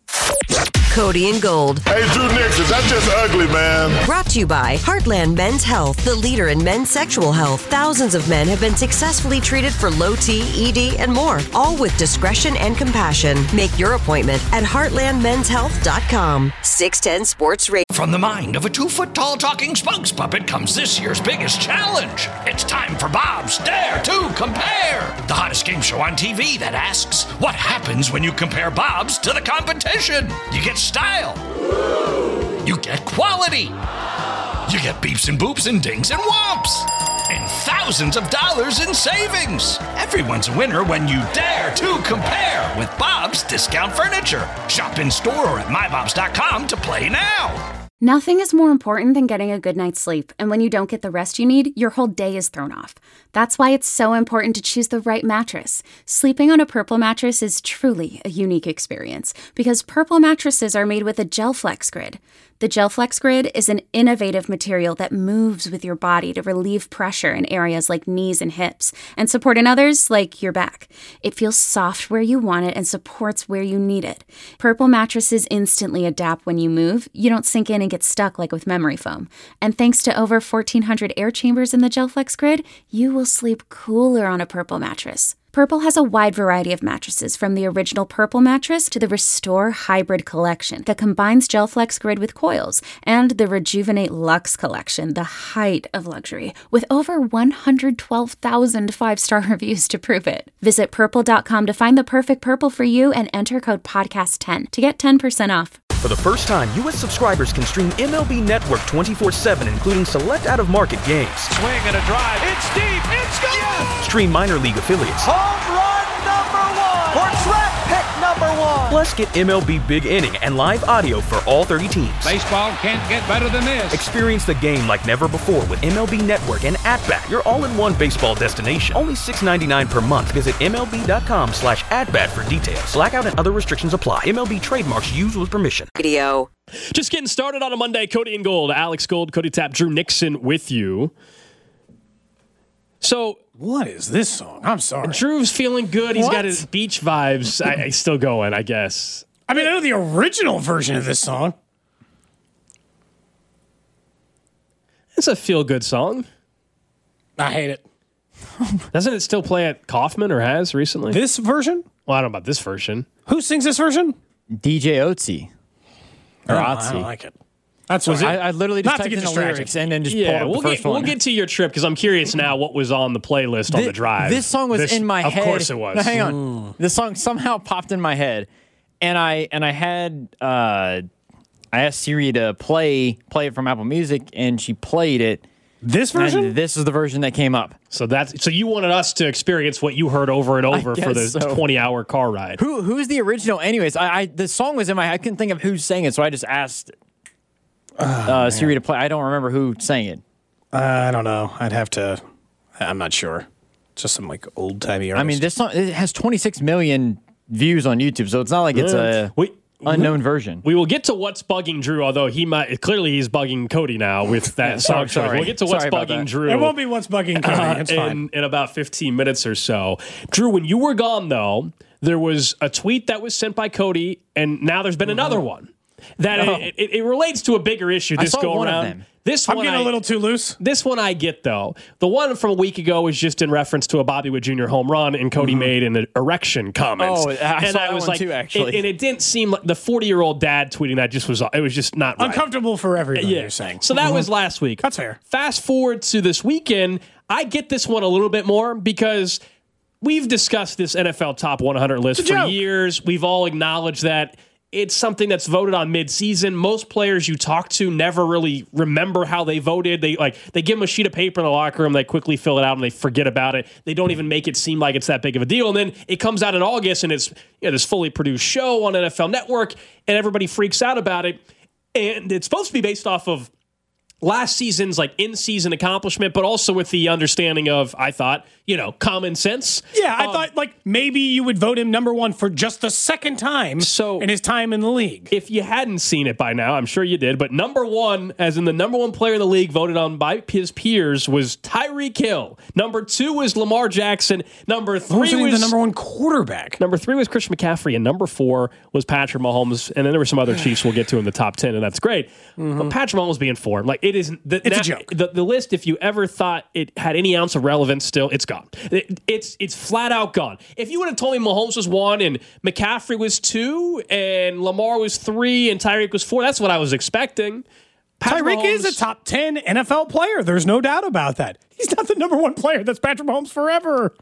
Cody and Gold. Hey, Drew Nixon, that's just ugly, man. Brought to you by Heartland Men's Health, the leader in men's sexual health. Thousands of men have been successfully treated for low T, E D, and more, all with discretion and compassion. Make your appointment at heartland men's health dot com. six ten Sports Radio. From the mind of a two-foot-tall talking spokes puppet comes this year's biggest challenge. It's time for Bob's Dare to Compare, the hottest game show on T V that asks, what happens when you compare Bob's to the competition? You get style. You get quality. You get beeps and boops and dings and whomps. And thousands of dollars in savings. Everyone's a winner when you dare to compare with Bob's Discount Furniture. Shop in store or at my bobs dot com to play now. Nothing is more important than getting a good night's sleep, and when you don't get the rest you need, your whole day is thrown off. That's why it's so important to choose the right mattress. Sleeping on a Purple mattress is truly a unique experience, because Purple mattresses are made with a GelFlex Grid. The GelFlex Grid is an innovative material that moves with your body to relieve pressure in areas like knees and hips, and support in others like your back. It feels soft where you want it and supports where you need it. Purple mattresses instantly adapt when you move. You don't sink in and get stuck like with memory foam. And thanks to over fourteen hundred air chambers in the GelFlex Grid, you will sleep cooler on a Purple mattress. Purple has a wide variety of mattresses, from the original Purple mattress to the Restore Hybrid collection that combines GelFlex Grid with coils, and the Rejuvenate Luxe collection, the height of luxury, with over one hundred twelve thousand five-star reviews to prove it. Visit purple dot com to find the perfect Purple for you and enter code podcast ten to get ten percent off. For the first time, U S subscribers can stream M L B Network twenty-four seven, including select out-of-market games. Swing and a drive. It's deep. It's gone. Yes! Stream minor league affiliates. Home run number one. Or draft pick number one. Plus, get M L B Big Inning and live audio for all thirty teams. Baseball can't get better than this. Experience the game like never before with M L B Network and At-Bat, your all-in-one baseball destination. Only six ninety-nine per month. Visit M L B dot com slash at-bat for details. Blackout and other restrictions apply. M L B trademarks used with permission. Video. Just getting started on a Monday. Cody and Gold. Alex Gold, Cody Tapp, Drew Nixon with you. So, what is this song? I'm sorry. Drew's feeling good. He's What? got his beach vibes. I, he's still going, I guess. I mean, I know the original version of this song. It's a feel-good song. I hate it. Doesn't it still play at Kaufman, or has recently? This version? Well, I don't know about this version. Who sings this version? D J Otzi. Or I don't, I Otzi. don't like it. That's was right. it. I, I literally just Not to typed get in the distracted. lyrics and then just Yeah, pulled up we'll the first get one. we'll get to your trip because I'm curious now what was on the playlist on Thi- the drive. This song was This- in my of head. Of course it was. No, hang on. This song somehow popped in my head, and I and I had uh, I asked Siri to play play it from Apple Music, and she played it. This version? And this is the version that came up. So that's so you wanted us to experience what you heard over and over for the guess so. twenty-hour car ride. Who who's the original? Anyways, I, I the song was in my. I couldn't think of who sang it, so I just asked uh, Siri to play. I don't remember who sang it. Uh, I don't know. I'd have to. I'm not sure. Just some like old timey. I mean, this song it has twenty-six million views on YouTube, so it's not like it's a We- unknown version. We will get to what's bugging Drew, although he might clearly he's bugging Cody now with that song choice. sorry. We'll get to what's Sorry about bugging that. Drew. It won't be what's bugging Cody. uh, It's fine. in, in about fifteen minutes or so. Drew, when you were gone, though, there was a tweet that was sent by Cody, and now there's been another one. That Oh. it, it, it relates to a bigger issue I this saw go one of around. them. This I'm one getting I, a little too loose. This one I get, though. The one from a week ago was just in reference to a Bobby Wood Junior home run, and Cody made an erection comment. Oh, I and saw I that was one like, too, actually. it- and it didn't seem like the forty-year-old dad tweeting that just was, it was just not right. Uncomfortable for everybody. Yeah. You're saying. So that was last week. That's fair. Fast forward to this weekend, I get this one a little bit more because we've discussed this N F L top one hundred list It's a for joke. years. We've all acknowledged that it's something that's voted on mid-season. Most players you talk to never really remember how they voted. They like they give them a sheet of paper in the locker room, they quickly fill it out, and they forget about it. They don't even make it seem like it's that big of a deal. And then it comes out in August, and it's you know, this fully produced show on N F L Network, and everybody freaks out about it. And it's supposed to be based off of last season's like in-season accomplishment, but also with the understanding of, I thought, you know, common sense. Yeah, I Um, thought like maybe you would vote him number one for just the second time So- in his time in the league. If you hadn't seen it by now, I'm sure you did, but number one, as in the number one player in the league voted on by his peers, was Tyreek Hill. Number two was Lamar Jackson. Number three Who's was the number one quarterback? Number three was Christian McCaffrey, and number four was Patrick Mahomes. And then there were some other Chiefs we'll get to in the top ten, and that's great. But Patrick Mahomes being four, like it is, the, It's a now- joke. The, the list, if you ever thought it had any ounce of relevance, still it's gone. It- it's it's flat out gone. If you would have told me Mahomes was one and McCaffrey was two and Lamar was three and Tyreek was four, that's what I was expecting. Patrick Tyreek is a Mahomes- top ten N F L player. There's no doubt about that. He's not the number one player. That's Patrick Mahomes forever.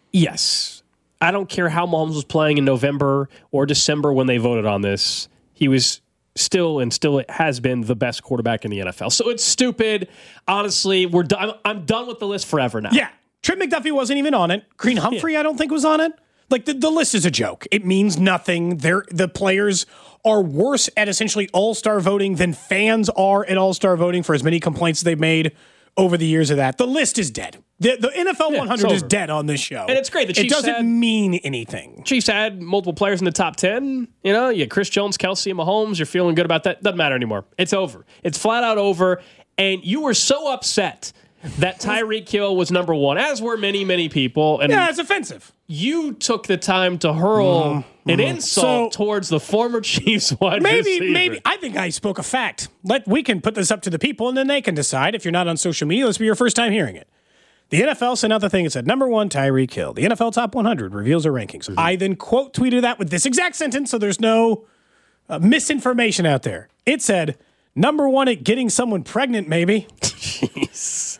Yes. I don't care how Mahomes was playing in November or December when they voted on this. He was still and still has been the best quarterback in the N F L. So it's stupid. Honestly, we're done. I'm done with the list forever now. Yeah. Trent McDuffie wasn't even on it. Crean Humphrey, I don't think, was on it. Like, the, the list is a joke. It means nothing. They're, the players are worse at essentially all-star voting than fans are at all-star voting for as many complaints they've made over the years of that. The list is dead. The, the N F L Yeah, one hundred it's is over. dead on this show. And it's great. The It Chiefs doesn't had- mean anything. Chiefs had multiple players in the top ten. You know, you had Chris Jones, Kelsey, and Mahomes. You're feeling good about that. Doesn't matter anymore. It's over. It's flat out over. And you were so upset that Tyreek Hill was number one, as were many, many people. And Yeah, it's offensive. you took the time to hurl an insult So- towards the former Chiefs wide Maybe, receiver. maybe. I think I spoke a fact. Let we can put this up to the people, and then they can decide. If you're not on social media, this will be your first time hearing it. The N F L sent out the thing and said, number one, Tyreek Hill. The N F L Top one hundred reveals their rankings. Mm-hmm. I then quote tweeted that with this exact sentence, so there's no uh, misinformation out there. It said, number one at getting someone pregnant, maybe. Jeez.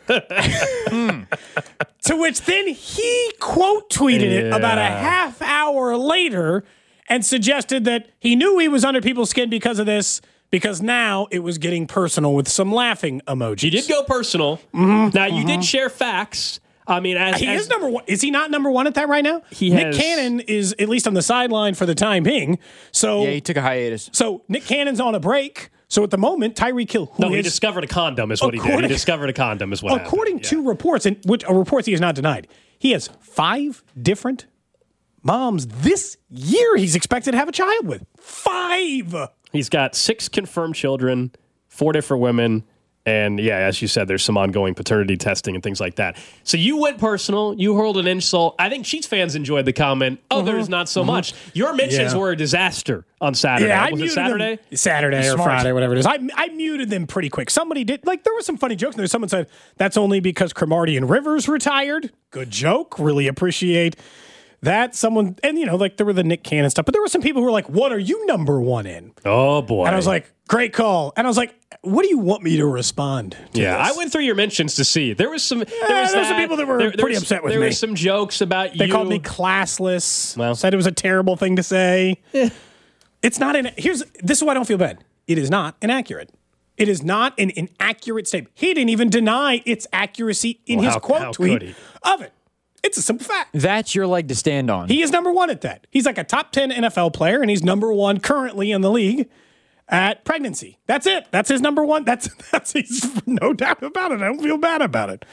To which then he quote tweeted it about a half hour later and suggested that he knew he was under people's skin because of this, because now it was getting personal with some laughing emojis. You did go personal. Now, you did share facts. I mean, as, He as is number one. Is he not number one at that right now? He Nick has- Cannon is at least on the sideline for the time being. So, Yeah, he took a hiatus. so Nick Cannon's on a break. So at the moment, Tyreek Hill, who no, he is- discovered a condom is what he did. He According- discovered a condom is what according happened. to reports, and which are reports he has not denied, he has five different moms this year he's expected to have a child with. Five! He's got six confirmed children, four different women, and yeah, as you said, there's some ongoing paternity testing and things like that. So you went personal. You hurled an insult. I think Chiefs fans enjoyed the comment. Others not so much. Your mentions Yeah. were a disaster on Saturday. Yeah, I Was it muted Saturday? them Saturday or Smart. Friday, whatever it is. I, I muted them pretty quick. Somebody did, like, there were some funny jokes in there. Someone said, that's only because Cromartie and Rivers retired. Good joke. Really appreciate that someone, and you know, like there were the Nick Cannon stuff, but there were some people who were like, what are you number one in? Oh, boy. And I was like, great call. And I was like, what do you want me to respond to? Yeah, this? I went through your mentions to see. There was some. There Yeah, was there were that, some people that were there, there pretty was, upset with there me. There were some jokes about they you. They called me classless. Well. Said it was a terrible thing to say. Yeah. It's not an. Here's this is why I don't feel bad. It is not inaccurate. It is not an inaccurate statement. He didn't even deny its accuracy in Well, his how- quote how tweet could he? of it. It's a simple fact. That's your leg to stand on. He is number one at that. He's like a top ten N F L player, and he's number one currently in the league at pregnancy. That's it. That's his number one. That's that's he's no doubt about it. I don't feel bad about it.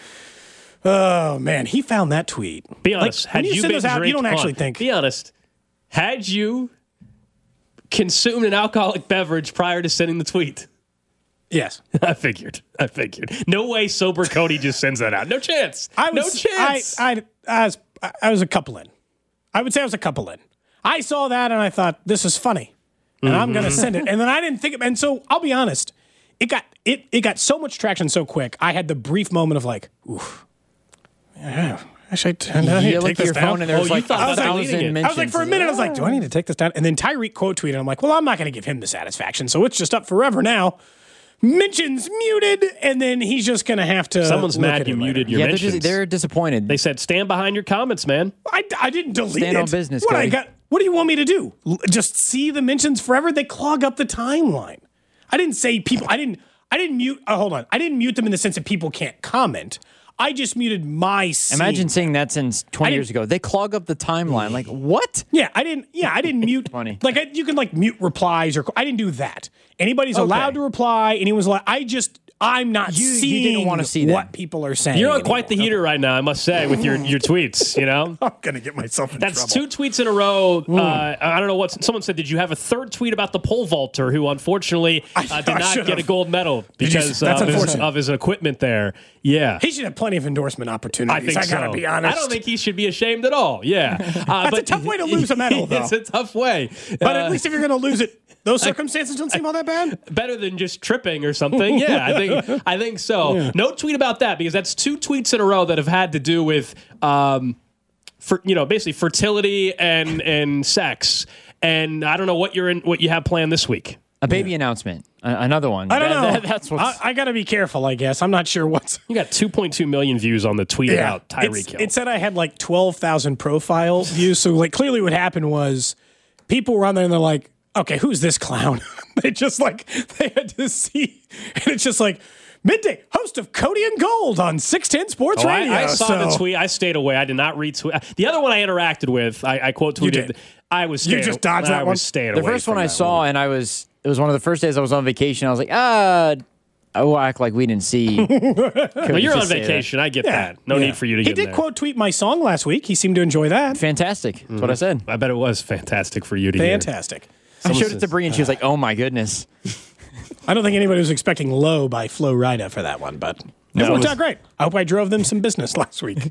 Oh man, he found that tweet. Be honest. Like, had when you, you send been those out, you drink- don't hold actually on. think. Be honest. Had you consumed an alcoholic beverage prior to sending the tweet? Yes, I figured. I figured. No way sober Cody just sends that out. No chance. I was, no chance. I, I, I was I was a couple in. I would say I was a couple in. I saw that and I thought this is funny, and I'm going to send it. And then I didn't think. Of, and so I'll be honest. It got it it got so much traction so quick. I had the brief moment of like, oof. Yeah, I should I need you to look take at this your down. phone and there's Oh, you like thought a about thousand deleting it. mentions. I was like, for a minute, I was like, do I need to take this down? And then Tyreek quote tweeted. I'm like, well, I'm not going to give him the satisfaction, so it's just up forever now. Mentions muted, and then he's just going to have to. Someone's look mad at you it later. muted your yeah, they're, mentions. just, they're disappointed. They said, stand behind your comments, man. I, I didn't delete Stand it. on business, What I Cody. got? What do you want me to do? L- Just see the mentions forever? They clog up the timeline. I didn't say people. I didn't. I didn't mute. Oh, hold on. I didn't mute them in the sense that people can't comment. I just muted my. Scene. Imagine saying that since twenty I years ago. They clog up the timeline. Like, what? Yeah, I didn't. Yeah, I didn't mute. Funny. Like I, you can like mute replies or I didn't do that. Anybody's Okay. allowed to reply. Anyone's allowed. I just. I'm not You- you seeing didn't wanna see that. what people are saying. You're on quite the anymore. heater right now, I must say, with your, your tweets, you know? I'm gonna get myself in That's trouble. two tweets in a row. Uh, I don't know what someone said. Did you have a third tweet about the pole vaulter who unfortunately uh, I- did I not should've. get a gold medal Did you- because that's of his, unfortunate. of his equipment there? Yeah. He should have plenty of endorsement I opportunities. think I gotta so. be honest. I don't think he should be ashamed at all. Yeah. Uh, That's a tough way to lose a medal, though. It's a tough way. But Uh, at least if you're going to lose it, those circumstances don't seem all that bad. better than just tripping or something. Yeah, I think I think so. Yeah. No tweet about that because that's two tweets in a row that have had to do with, um, for you know, basically fertility and and sex. And I don't know what you're in, what you have planned this week. A baby announcement. A- another one. I don't That- know. that- that's what's. I, I got to be careful, I guess. I'm not sure what's. You got two point two million views on the tweet about It's- Tyreek Hill. It said I had like twelve thousand profile views. So, like, clearly what happened was people were on there and they're like, okay, who's this clown? They just like, they had to see. And it's just like, midday, host of Cody and Gold on six ten Sports Oh, I, Radio. I saw so, the tweet. I stayed away. I did not retweet. The other one I interacted with, I, I quote tweeted. did. I was You staying, just dodged I that one? was staying the away first from one I that saw, and I was. It was one of the first days I was on vacation. I was like, ah. I will act like we didn't see. Well, you're on vacation. I get Yeah, that. No yeah. need for you to He get did in there. quote tweet my song last week. He seemed to enjoy that. Fantastic. That's what I said. I bet it was fantastic for you to hear. Fantastic. I showed it to Bree, and she was like, "Oh my goodness." I don't think anybody was expecting Low by Flo Rida for that one, but No, it it worked was- out great. I hope I drove them some business last week.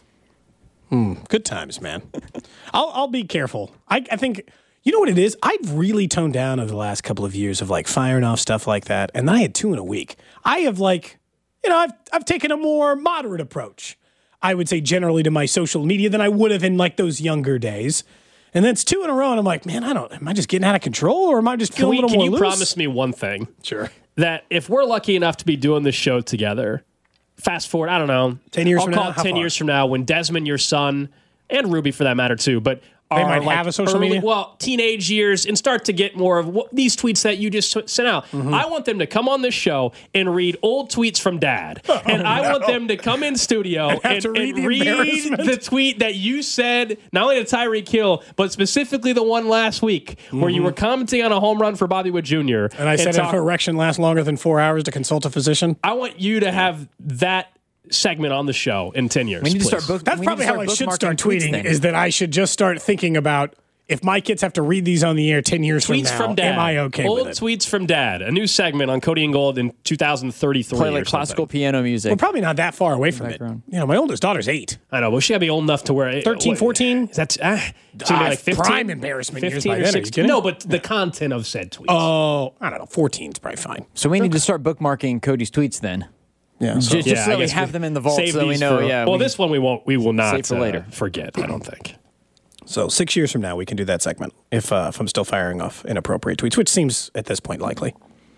Hmm, good times, man. I'll I'll be careful. I, I think you know what it is. I've really toned down over the last couple of years of like firing off stuff like that, and then I had two in a week. I have like, you know, I've I've taken a more moderate approach. I would say generally to my social media than I would have in like those younger days. And that's two in a row, and I'm like, man, I don't. Am I just getting out of control, or am I just Can, feeling we, a little can more you loose? promise me one thing? Sure. That if we're lucky enough to be doing this show together, fast forward, I don't know, ten years I'll from call now? it How ten far? years from now, when Desmond, your son, and Ruby for that matter too, but They are might like have a social early- media? well, teenage years, and start to get more of what, these tweets that you just s- sent out. Mm-hmm. I want them to come on this show and read old tweets from Dad, and I want them to come in studio have and, to read and the read embarrassment? the tweet that you said, not only to Tyreek Hill, but specifically the one last week where you were commenting on a home run for Bobby Wood Junior Mm-hmm. And I said talk- if erection lasts longer than four hours to consult a physician. I want you to have that segment on the show in ten years. We need to please. start book. That's we probably need to how I start should bookmarking start tweets tweeting, then. is that I should just start thinking about if my kids have to read these on the air ten years Tweets from now, from Dad. am I okay Old with it? tweets from Dad. A new segment on Cody and Gold in two thousand thirty-three. play or like classical something. piano music. We're probably not that far away from Background. it. You know, my oldest daughter's eight. I know, but she got to be old enough to where thirteen, what- fourteen? Is that ah, it's gonna be Ah, like fifteen? prime embarrassment years fifteen by or then, are you sixteen? kidding? No, but the content of said tweets. Oh, I don't know. fourteen's probably fine. so we need to start bookmarking Cody's tweets then. Yeah. Just, just Yeah, so I that we guess have them in the vault, save so that we these know. for- yeah. Well, we- this one we won't. We will not Save for uh, later. forget. I don't think. So six years from now, we can do that segment if uh, if I'm still firing off inappropriate tweets, which seems at this point likely.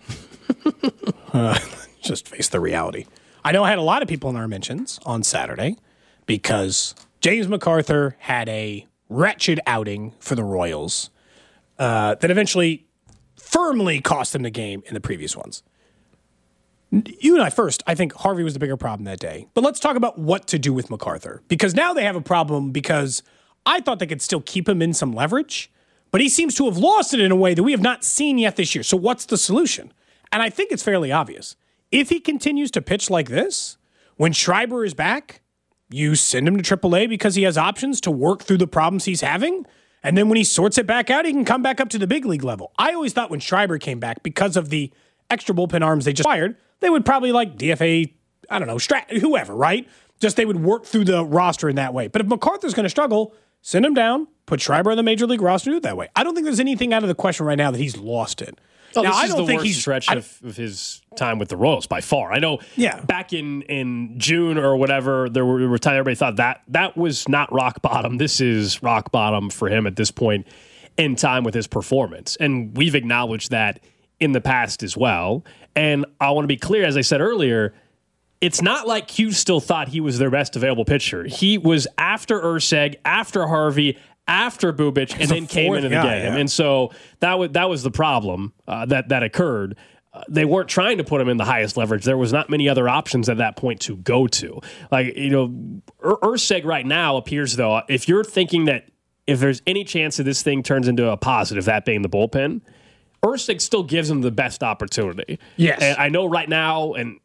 uh, just face the reality. I know I had a lot of people in our mentions on Saturday because James MacArthur had a wretched outing for the Royals uh, that eventually firmly cost them the game in the previous ones. You and I first, I think Harvey was the bigger problem that day. But let's talk about what to do with MacArthur. Because now they have a problem because I thought they could still keep him in some leverage, but he seems to have lost it in a way that we have not seen yet this year. So what's the solution? And I think it's fairly obvious. If he continues to pitch like this, when Schreiber is back, you send him to triple A because he has options to work through the problems he's having. And then when he sorts it back out, he can come back up to the big league level. I always thought when Schreiber came back, because of the extra bullpen arms they just fired, they would probably like D F A, I don't know, Strat, whoever, right? Just they would work through the roster in that way. But if MacArthur's going to struggle, send him down, put Schreiber on the major league roster, do it that way. I don't think there's anything out of the question right now that he's lost it. Oh, now, this I is don't the think worst he's stretch I, of, of his time with the Royals by far. I know yeah. back in, in June or whatever, there were, were times everybody thought that that was not rock bottom. This is rock bottom for him at this point in time with his performance. And we've acknowledged that in the past as well. And I want to be clear, as I said earlier, it's not like Q still thought he was their best available pitcher. He was after Urseg, after Harvey, after Bubic, and then came into the guy, game. Yeah. And so that was that was the problem uh, that that occurred. Uh, they weren't trying to put him in the highest leverage. There was not many other options at that point to go to. Like, you know, Ur- Urseg right now appears, though, if you're thinking that if there's any chance that this thing turns into a positive, that being the bullpen, Urseg still gives him the best opportunity. Yes. And I know right now, and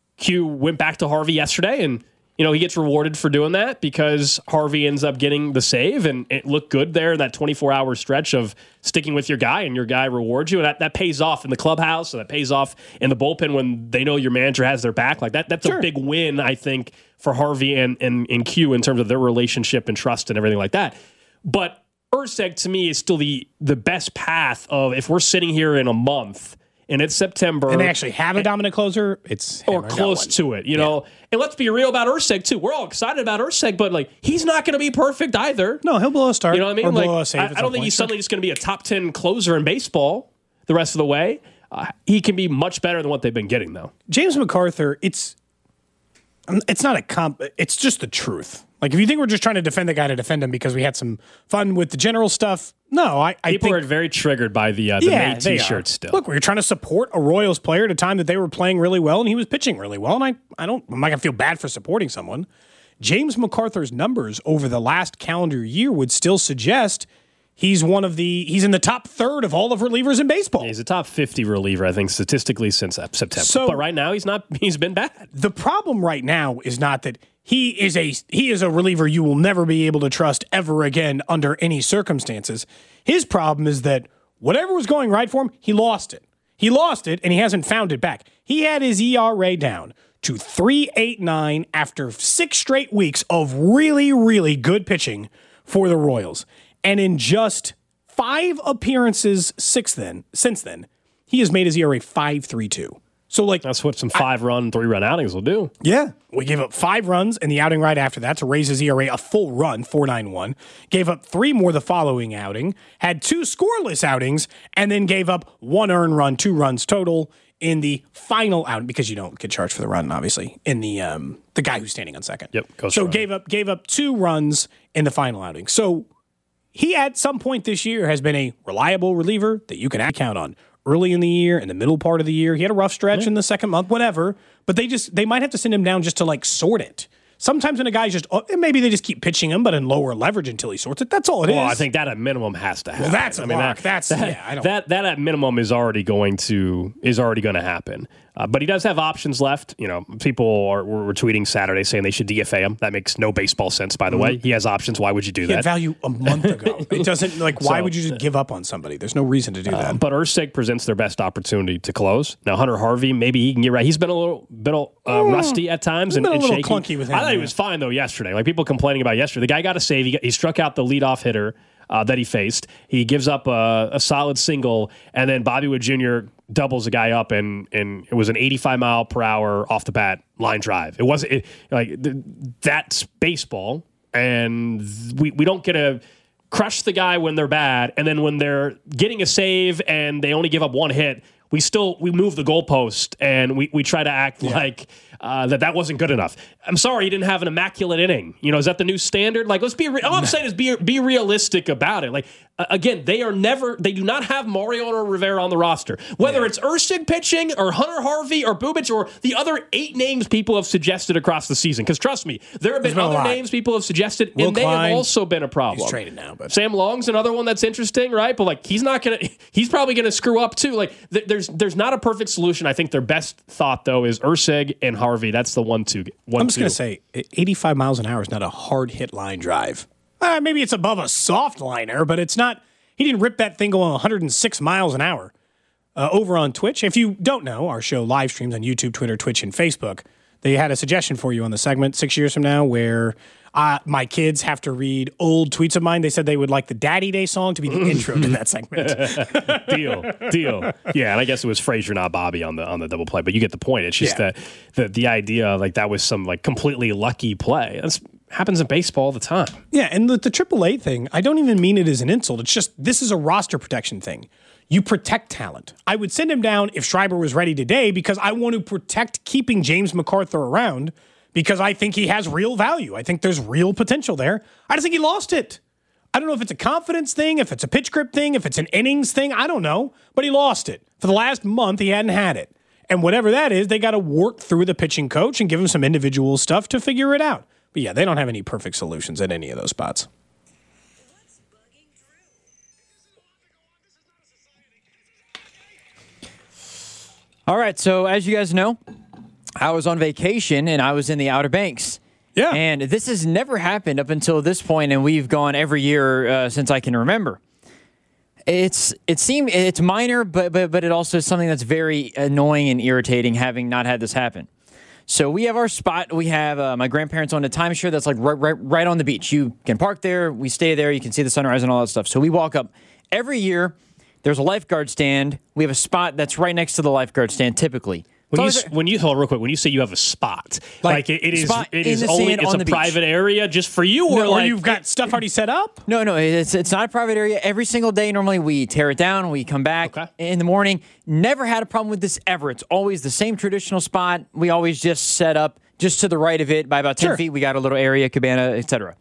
Q went back to Harvey yesterday, and you know, he gets rewarded for doing that because Harvey ends up getting the save, and it looked good there in that twenty-four hour stretch of sticking with your guy, and your guy rewards you. And that, that pays off in the clubhouse, and that pays off in the bullpen when they know your manager has their back. Like that, that's sure. a big win, I think, for Harvey and, and, and Q in terms of their relationship and trust and everything like that. But Urseg, to me, is still the, the best path of if we're sitting here in a month and it's September. And they actually have a dominant closer, it's or close to it, you yeah. know. And let's be real about Urseg, too. We're all excited about Urseg, but like he's not going to be perfect either. No, he'll blow a start. You know what I mean? Or like, blow a save I, at I don't think point. he's suddenly just going to be a top ten closer in baseball the rest of the way. Uh, he can be much better than what they've been getting, though. James MacArthur, it's it's not a comp. It's just the truth. Like, if you think we're just trying to defend the guy to defend him because we had some fun with the general stuff, no, I, I People think... are very triggered by the, uh, the yeah, May T-shirts still. Look, we were trying to support a Royals player at a time that they were playing really well, and he was pitching really well, and I, I don't... I'm not going to feel bad for supporting someone. James MacArthur's numbers over the last calendar year would still suggest he's one of the... He's in the top third of all of relievers in baseball. Yeah, he's a top fifty reliever, I think, statistically since September. So, but right now, he's not... He's been bad. The problem right now is not that... He is a he is a reliever you will never be able to trust ever again under any circumstances. His problem is that whatever was going right for him, he lost it. He lost it, and he hasn't found it back. He had his E R A down to three point eight nine after six straight weeks of really, really good pitching for the Royals. And in just five appearances six then, since then, he has made his E R A five point three two. So, like, that's what some five-run, three-run outings will do. Yeah. We gave up five runs in the outing right after that to raise his E R A a full run, four point nine one. Gave up three more the following outing, had two scoreless outings, and then gave up one earned run, two runs total in the final outing, because you don't get charged for the run, obviously, in the um, the guy who's standing on second. Yep. Goes so strong. gave up gave up two runs in the final outing. So he, at some point this year, has been a reliable reliever that you can count on. Early in the year, in the middle part of the year, he had a rough stretch yeah. in the second month, whatever. But they just they might have to send him down just to like sort it. Sometimes when a guy's just oh, maybe they just keep pitching him, but in lower leverage until he sorts it. That's all it well, is. Well, I think that at minimum has to happen. Well, that's a I mean, mark. That, that's that, yeah. I don't. That that at minimum is already going to is already going to happen. Uh, but he does have options left. You know, people are were tweeting Saturday saying they should D F A him. That makes no baseball sense, by the mm-hmm. way. He has options. Why would you do he that? Had value a month ago. It doesn't like. Why so, would you just give up on somebody? There's no reason to do that. Uh, but Urseg presents their best opportunity to close. Now Hunter Harvey, maybe he can get right. He's been a little bit uh, mm. rusty at times and, been a and little shaky. clunky with him. I thought yeah. he was fine though yesterday. Like people complaining about yesterday, the guy got a save. He, got, he struck out the leadoff hitter uh, that he faced. He gives up a, a solid single, and then Bobby Wood Junior doubles a guy up, and and it was an eighty-five mile per hour off the bat line drive. It wasn't it, like th- that's baseball, and we we don't get a crush the guy when they're bad, and then when they're getting a save and they only give up one hit, we still we move the goalpost and we, we try to act yeah. like uh, that that wasn't good enough. I'm sorry, you didn't have an immaculate inning. You know, is that the new standard? Like, let's be. Re- all I'm saying is be be realistic about it. Like, uh, again, they are never. They do not have Mariano Rivera on the roster. Whether yeah. it's Erceg pitching or Hunter Harvey or Bubic or the other eight names people have suggested across the season. Because trust me, there have been, been other names people have suggested, Will and they Klein, have also been a problem. He's traded now, but Sam Long's another one that's interesting, right? But like, he's not gonna. He's probably gonna screw up too. Like, th- there's there's not a perfect solution. I think their best thought though is Erceg and Harvey. That's the one two. One, I'm just two. gonna say, eighty-five miles an hour is not a hard hit line drive. Uh, maybe it's above a soft liner, but it's not. He didn't rip that thing going one hundred six miles an hour. Uh, over on Twitch, if you don't know, our show live streams on YouTube, Twitter, Twitch, and Facebook. They had a suggestion for you on the segment six years from now where uh, my kids have to read old tweets of mine. They said they would like the Daddy Day song to be the intro to that segment. deal, deal. Yeah, and I guess it was Frazier, not Bobby, on the on the double play. But you get the point. It's just yeah. that the the idea like that was some like completely lucky play. That's happens in baseball all the time. Yeah, and the, the triple A thing, I don't even mean it as an insult. It's just this is a roster protection thing. You protect talent. I would send him down if Schreiber was ready today because I want to protect keeping James MacArthur around because I think he has real value. I think there's real potential there. I just think he lost it. I don't know if it's a confidence thing, if it's a pitch grip thing, if it's an innings thing. I don't know, but he lost it. For the last month, he hadn't had it. And whatever that is, they got to work through the pitching coach and give him some individual stuff to figure it out. But yeah, they don't have any perfect solutions at any of those spots. All right, so as you guys know, I was on vacation and I was in the Outer Banks. Yeah. And this has never happened up until this point, and we've gone every year uh, since I can remember. It's it seemed it's minor, but but but it also is something that's very annoying and irritating having not had this happen. So we have our spot. We have uh, my grandparents own a timeshare that's like right, right right on the beach. You can park there. We stay there. You can see the sunrise and all that stuff. So we walk up every year. There's a lifeguard stand. We have a spot that's right next to the lifeguard stand, typically. When you, when you hold real quick, when you say you have a spot, like, like it, it is, it is only it's a private area just for you, or no, like or you've got stuff already set up. No, no, it's it's not a private area. Every single day, normally we tear it down, we come back okay. in the morning. Never had a problem with this ever. It's always the same traditional spot. We always just set up just to the right of it by about ten sure. feet. We got a little area, cabana, et cetera.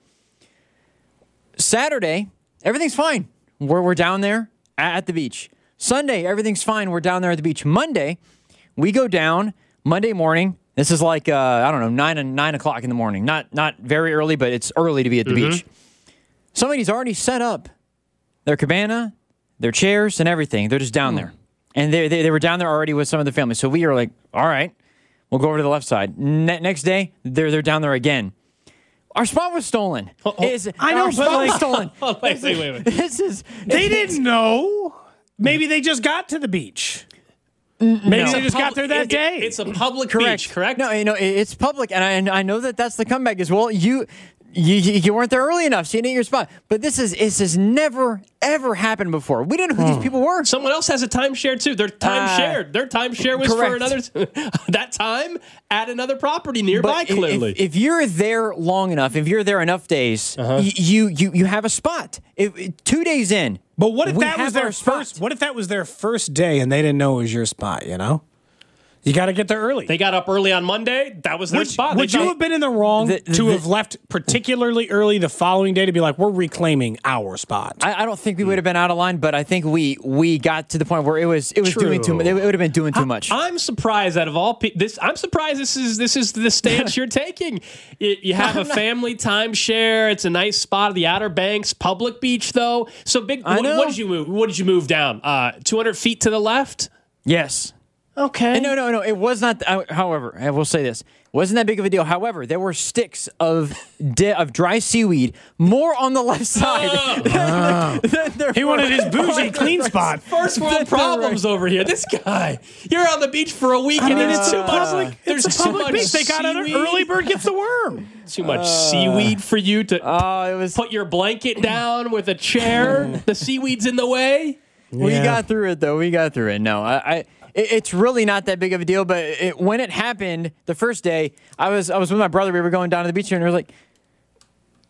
Saturday, everything's fine. We're we're down there at the beach. Sunday, everything's fine. We're down there at the beach. Monday, we go down. Monday morning, this is like, uh, I don't know, nine and nine o'clock in the morning. Not not very early, but it's early to be at the mm-hmm. beach. Somebody's already set up their cabana, their chairs, and everything. They're just down mm. there. And they, they they were down there already with some of the family. So we are like, all right, we'll go over to the left side. Ne- next day, they're they're down there again. Our spot was stolen. Oh, oh. Is, I know, our but spot like, was stolen. Oh, wait, wait, wait, wait. This is, they didn't know. Maybe they just got to the beach. Maybe no. they just pub- got there that it, day. It, it's a public correct. beach, correct? No, you know, it's public, and I, and I know that that's the comeback as well. You, you you weren't there early enough, so you didn't get your spot. But this is this has never, ever happened before. We didn't know who these people were. Someone else has a timeshare, too. Their time Uh, shared. Their timeshare was correct. for another that time at another property nearby, But clearly. If, if you're there long enough, if you're there enough days, Uh-huh. y- you, you you have a spot. If, two days in, But what if we that was have their our spot. first? What if that was their first day and they didn't know it was your spot? You know, you got to get there early. They got up early on Monday. That was their would, spot. Would They you thought- have been in the wrong The- the- to the- have left particularly early the following day to be like, we're reclaiming our spot? I, I don't think we would have been out of line, but I think we we got to the point where it was it was True. doing too much. It would have been doing too I- much. I'm surprised that of all pe- this. I'm surprised this is this is the stance you're taking. You, you have a family timeshare. It's a nice spot, the Outer Banks, public beach though. So big. I What, know. what did you move? What did you move down? Uh, two hundred feet to the left. Yes. Okay. And no, no, no. It was not. Uh, however, I will say this: it wasn't that big of a deal. However, there were sticks of de- of dry seaweed more on the left side. Oh. than- than there He were wanted his bougie on the clean right spot. First world problems over here. This guy, you're on the beach for a week, I and mean, there's it's too a much. public. There's It's a too public much beach. They got an seaweed. early bird gets the worm. Too much seaweed for you to Oh, it was. put your blanket down with a chair. The seaweed's in the way. We Yeah. got through it though. We got through it. No, I. I it, it's really not that big of a deal. But it, when it happened the first day, I was I was with my brother. We were going down to the beach, and we were like,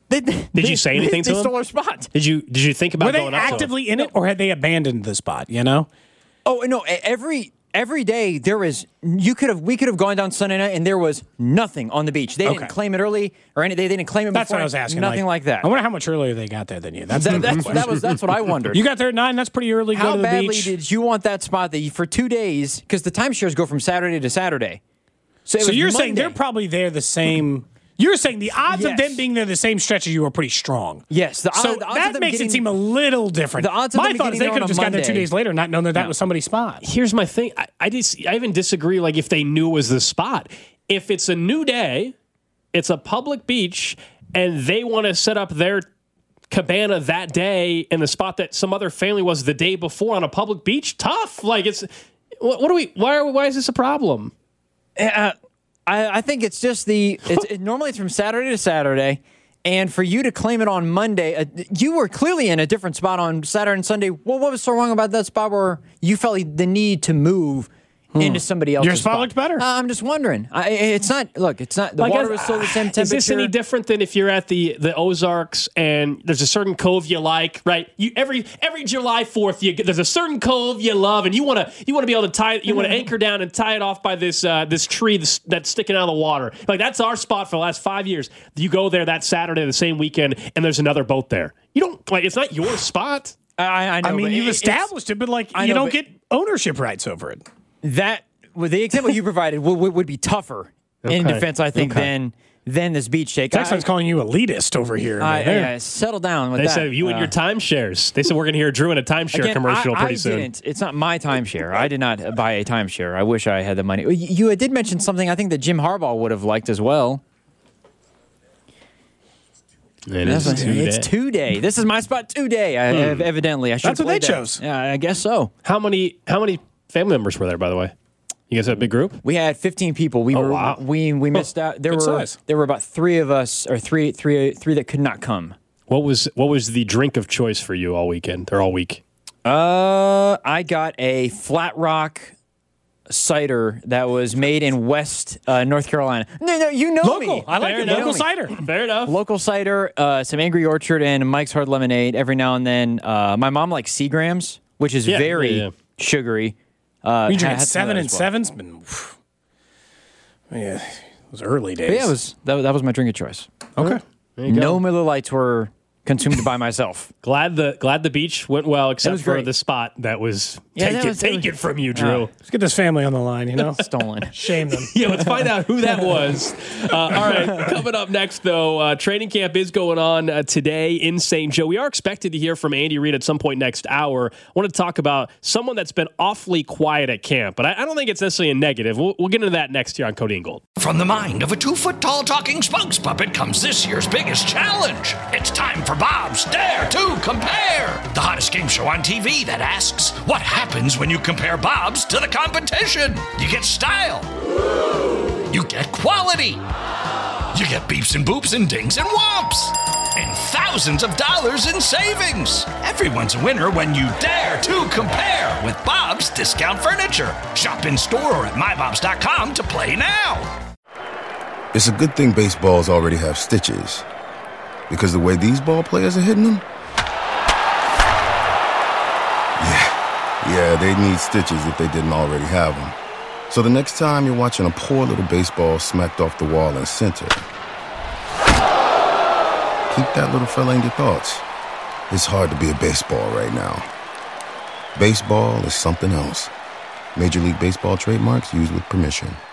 They, Did they, you say anything they, to they him? stole our spot. Did you Did you think about Were they going up to him? actively in it, or had they abandoned the spot? You know. Oh no! Every every day there was. You could have. We could have gone down Sunday night, and there was nothing on the beach. They Okay. didn't claim it early, or any. They didn't claim it. That's before, what I was asking. Nothing like, that. I wonder how much earlier they got there than you. That's, That, the that's, question. that was that's what I wondered. You got there at nine. That's pretty early. to How go to the badly beach. did you want that spot that you, for two days? Because the timeshares go from Saturday to Saturday. So, it So was you're saying Monday. they're probably there the same. You're saying the odds Yes. of them being there the same stretch as you are pretty strong. Yes, the, So odd- the odds that of them makes getting, it seem a little different. The odds of My them thought is getting they there could on have a just got there two Monday. days later, not knowing that that was somebody's spot. Here's my thing. I, I just I even disagree. Like if they knew it was the spot, if it's a new day, it's a public beach, and they want to set up their cabana that day in the spot that some other family was the day before on a public beach. Tough. Like it's what, what do we? Why are why is this a problem? Uh, I, I think it's just the. It's, it, normally it's from Saturday to Saturday, and for you to claim it on Monday, uh, you were clearly in a different spot on Saturday and Sunday. Well, what was so wrong about that spot where you felt the need to move into somebody else's Your spot looked better. Uh, I'm just wondering. I, it's not. Look, it's not. The Like, water is- was still the same temperature. Is this any different than if you're at the, the Ozarks and there's a certain cove you like, right? You every every July fourth, you there's a certain cove you love, and you want to you want to be able to tie you want to anchor down and tie it off by this uh, this tree that's, that's sticking out of the water. Like that's our spot for the last five years. You go there that Saturday, the same weekend, and there's another boat there. You don't like it's not your spot. I, I know. I mean, but you've it- established it, but like I you know, don't but- get ownership rights over it. that. Well, the example you provided would, would, would be tougher in Okay. defense, I think, Okay. than than this beach shake. Texan's I, calling you elitist over here. I, man. I, settle down with They that. said you and Uh, your timeshares. They said we're going to hear Drew in a timeshare Again, commercial I, pretty I soon. Didn't. It's not my timeshare. I did not buy a timeshare. I wish I had the money. You, you did mention something I think that Jim Harbaugh would have liked as well. It That's is what- two it's days. today. This is my spot today. I, ev- Evidently, I should. That's what play they that. chose. Yeah, I guess so. How many how many family members were there, by the way? You guys have a big group? We had fifteen people. We Oh, were wow. we we missed out. There good were size. there were about three of us, or three three three that could not come. What was what was the drink of choice for you all weekend or all week? Uh, I got a Flat Rock cider that was made in West uh, North Carolina. No, no, you know Local. me. I like Fair it. enough. Local me. cider. Fair enough. Local cider, uh, some Angry Orchard, and Mike's Hard Lemonade. Every now and then, uh, my mom likes Seagrams, which is Yeah, very yeah, yeah. sugary. Uh, You had- drinking had some of seven that and as well. sevens? Been, yeah, those early days. But yeah, it was that, that was my drink of choice. okay. No Miller Lights were consumed by myself. Glad the glad the beach went well, except was for great. the spot that was Yeah, take that it was- take it it was- from you, Drew. Uh, Let's get this family on the line. You know, Stolen. shame them. Yeah, let's find out who that was. Uh, all right, coming up next, though, uh, training camp is going on uh, today in Saint Joe. We are expected to hear from Andy Reid at some point next hour. I want to talk about someone that's been awfully quiet at camp, but I, I don't think it's necessarily a negative. We'll, we'll get into that next year on Cody and Gold. From the mind of a two-foot-tall talking spokes puppet comes this year's biggest challenge. It's time for Bob's Dare to Compare, the hottest game show on T V that asks, what happens when you compare Bob's to the competition? You get style. You get quality. You get beeps and boops and dings and whomps. And thousands of dollars in savings. Everyone's a winner when you dare to compare with Bob's Discount Furniture. Shop in store or at my bobs dot com to play now. It's a good thing baseballs already have stitches. Because the way these ball players are hitting them? Yeah, yeah, they need stitches if they didn't already have them. So the next time you're watching a poor little baseball smacked off the wall in center, keep that little fella in your thoughts. It's hard to be a baseball right now. Baseball is something else. Major League Baseball trademarks used with permission.